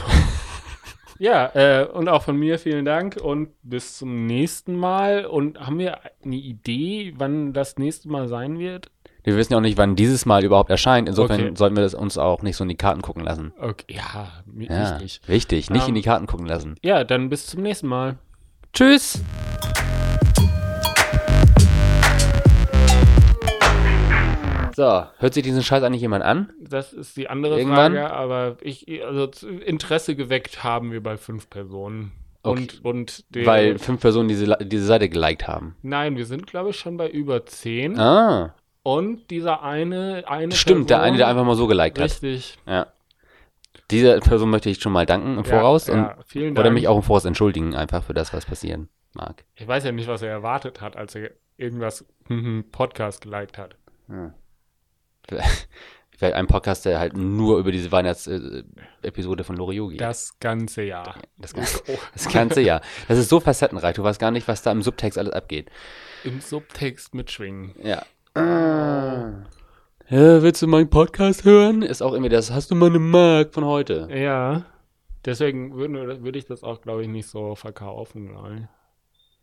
Ja, und auch von mir vielen Dank und bis zum nächsten Mal. Und haben wir eine Idee, wann das nächste Mal sein wird? Wir wissen ja auch nicht, wann dieses Mal überhaupt erscheint. Insofern sollten wir das uns auch nicht so in die Karten gucken lassen. Okay, wichtig. Wichtig, nicht in die Karten gucken lassen. Ja, dann bis zum nächsten Mal. Tschüss! So, hört sich diesen Scheiß eigentlich jemand an? Das ist die andere Frage, aber Interesse geweckt haben wir bei 5 Personen. Okay. Weil 5 Personen diese Seite geliked haben. Nein, wir sind, glaube ich, schon bei über 10. Ah. Und dieser eine Stimmt, Person, der eine, der einfach mal so geliked hat. Richtig. Ja. Dieser Person möchte ich schon mal danken im Voraus. Vielen Dank. Oder mich auch im Voraus entschuldigen, einfach für das, was passieren mag. Ich weiß ja nicht, was er erwartet hat, als er irgendwas Podcast geliked hat. Ja. Vielleicht ein Podcast, der halt nur über diese Weihnachtsepisode von Loriot geht. Das ganze Jahr. Das ganze Jahr. Das ist so facettenreich. Du weißt gar nicht, was da im Subtext alles abgeht. Im Subtext mitschwingen. Ja. Willst du meinen Podcast hören? Ist auch irgendwie das, hast du mal eine Mark von heute? Ja. Deswegen würde ich das auch, glaube ich, nicht so verkaufen.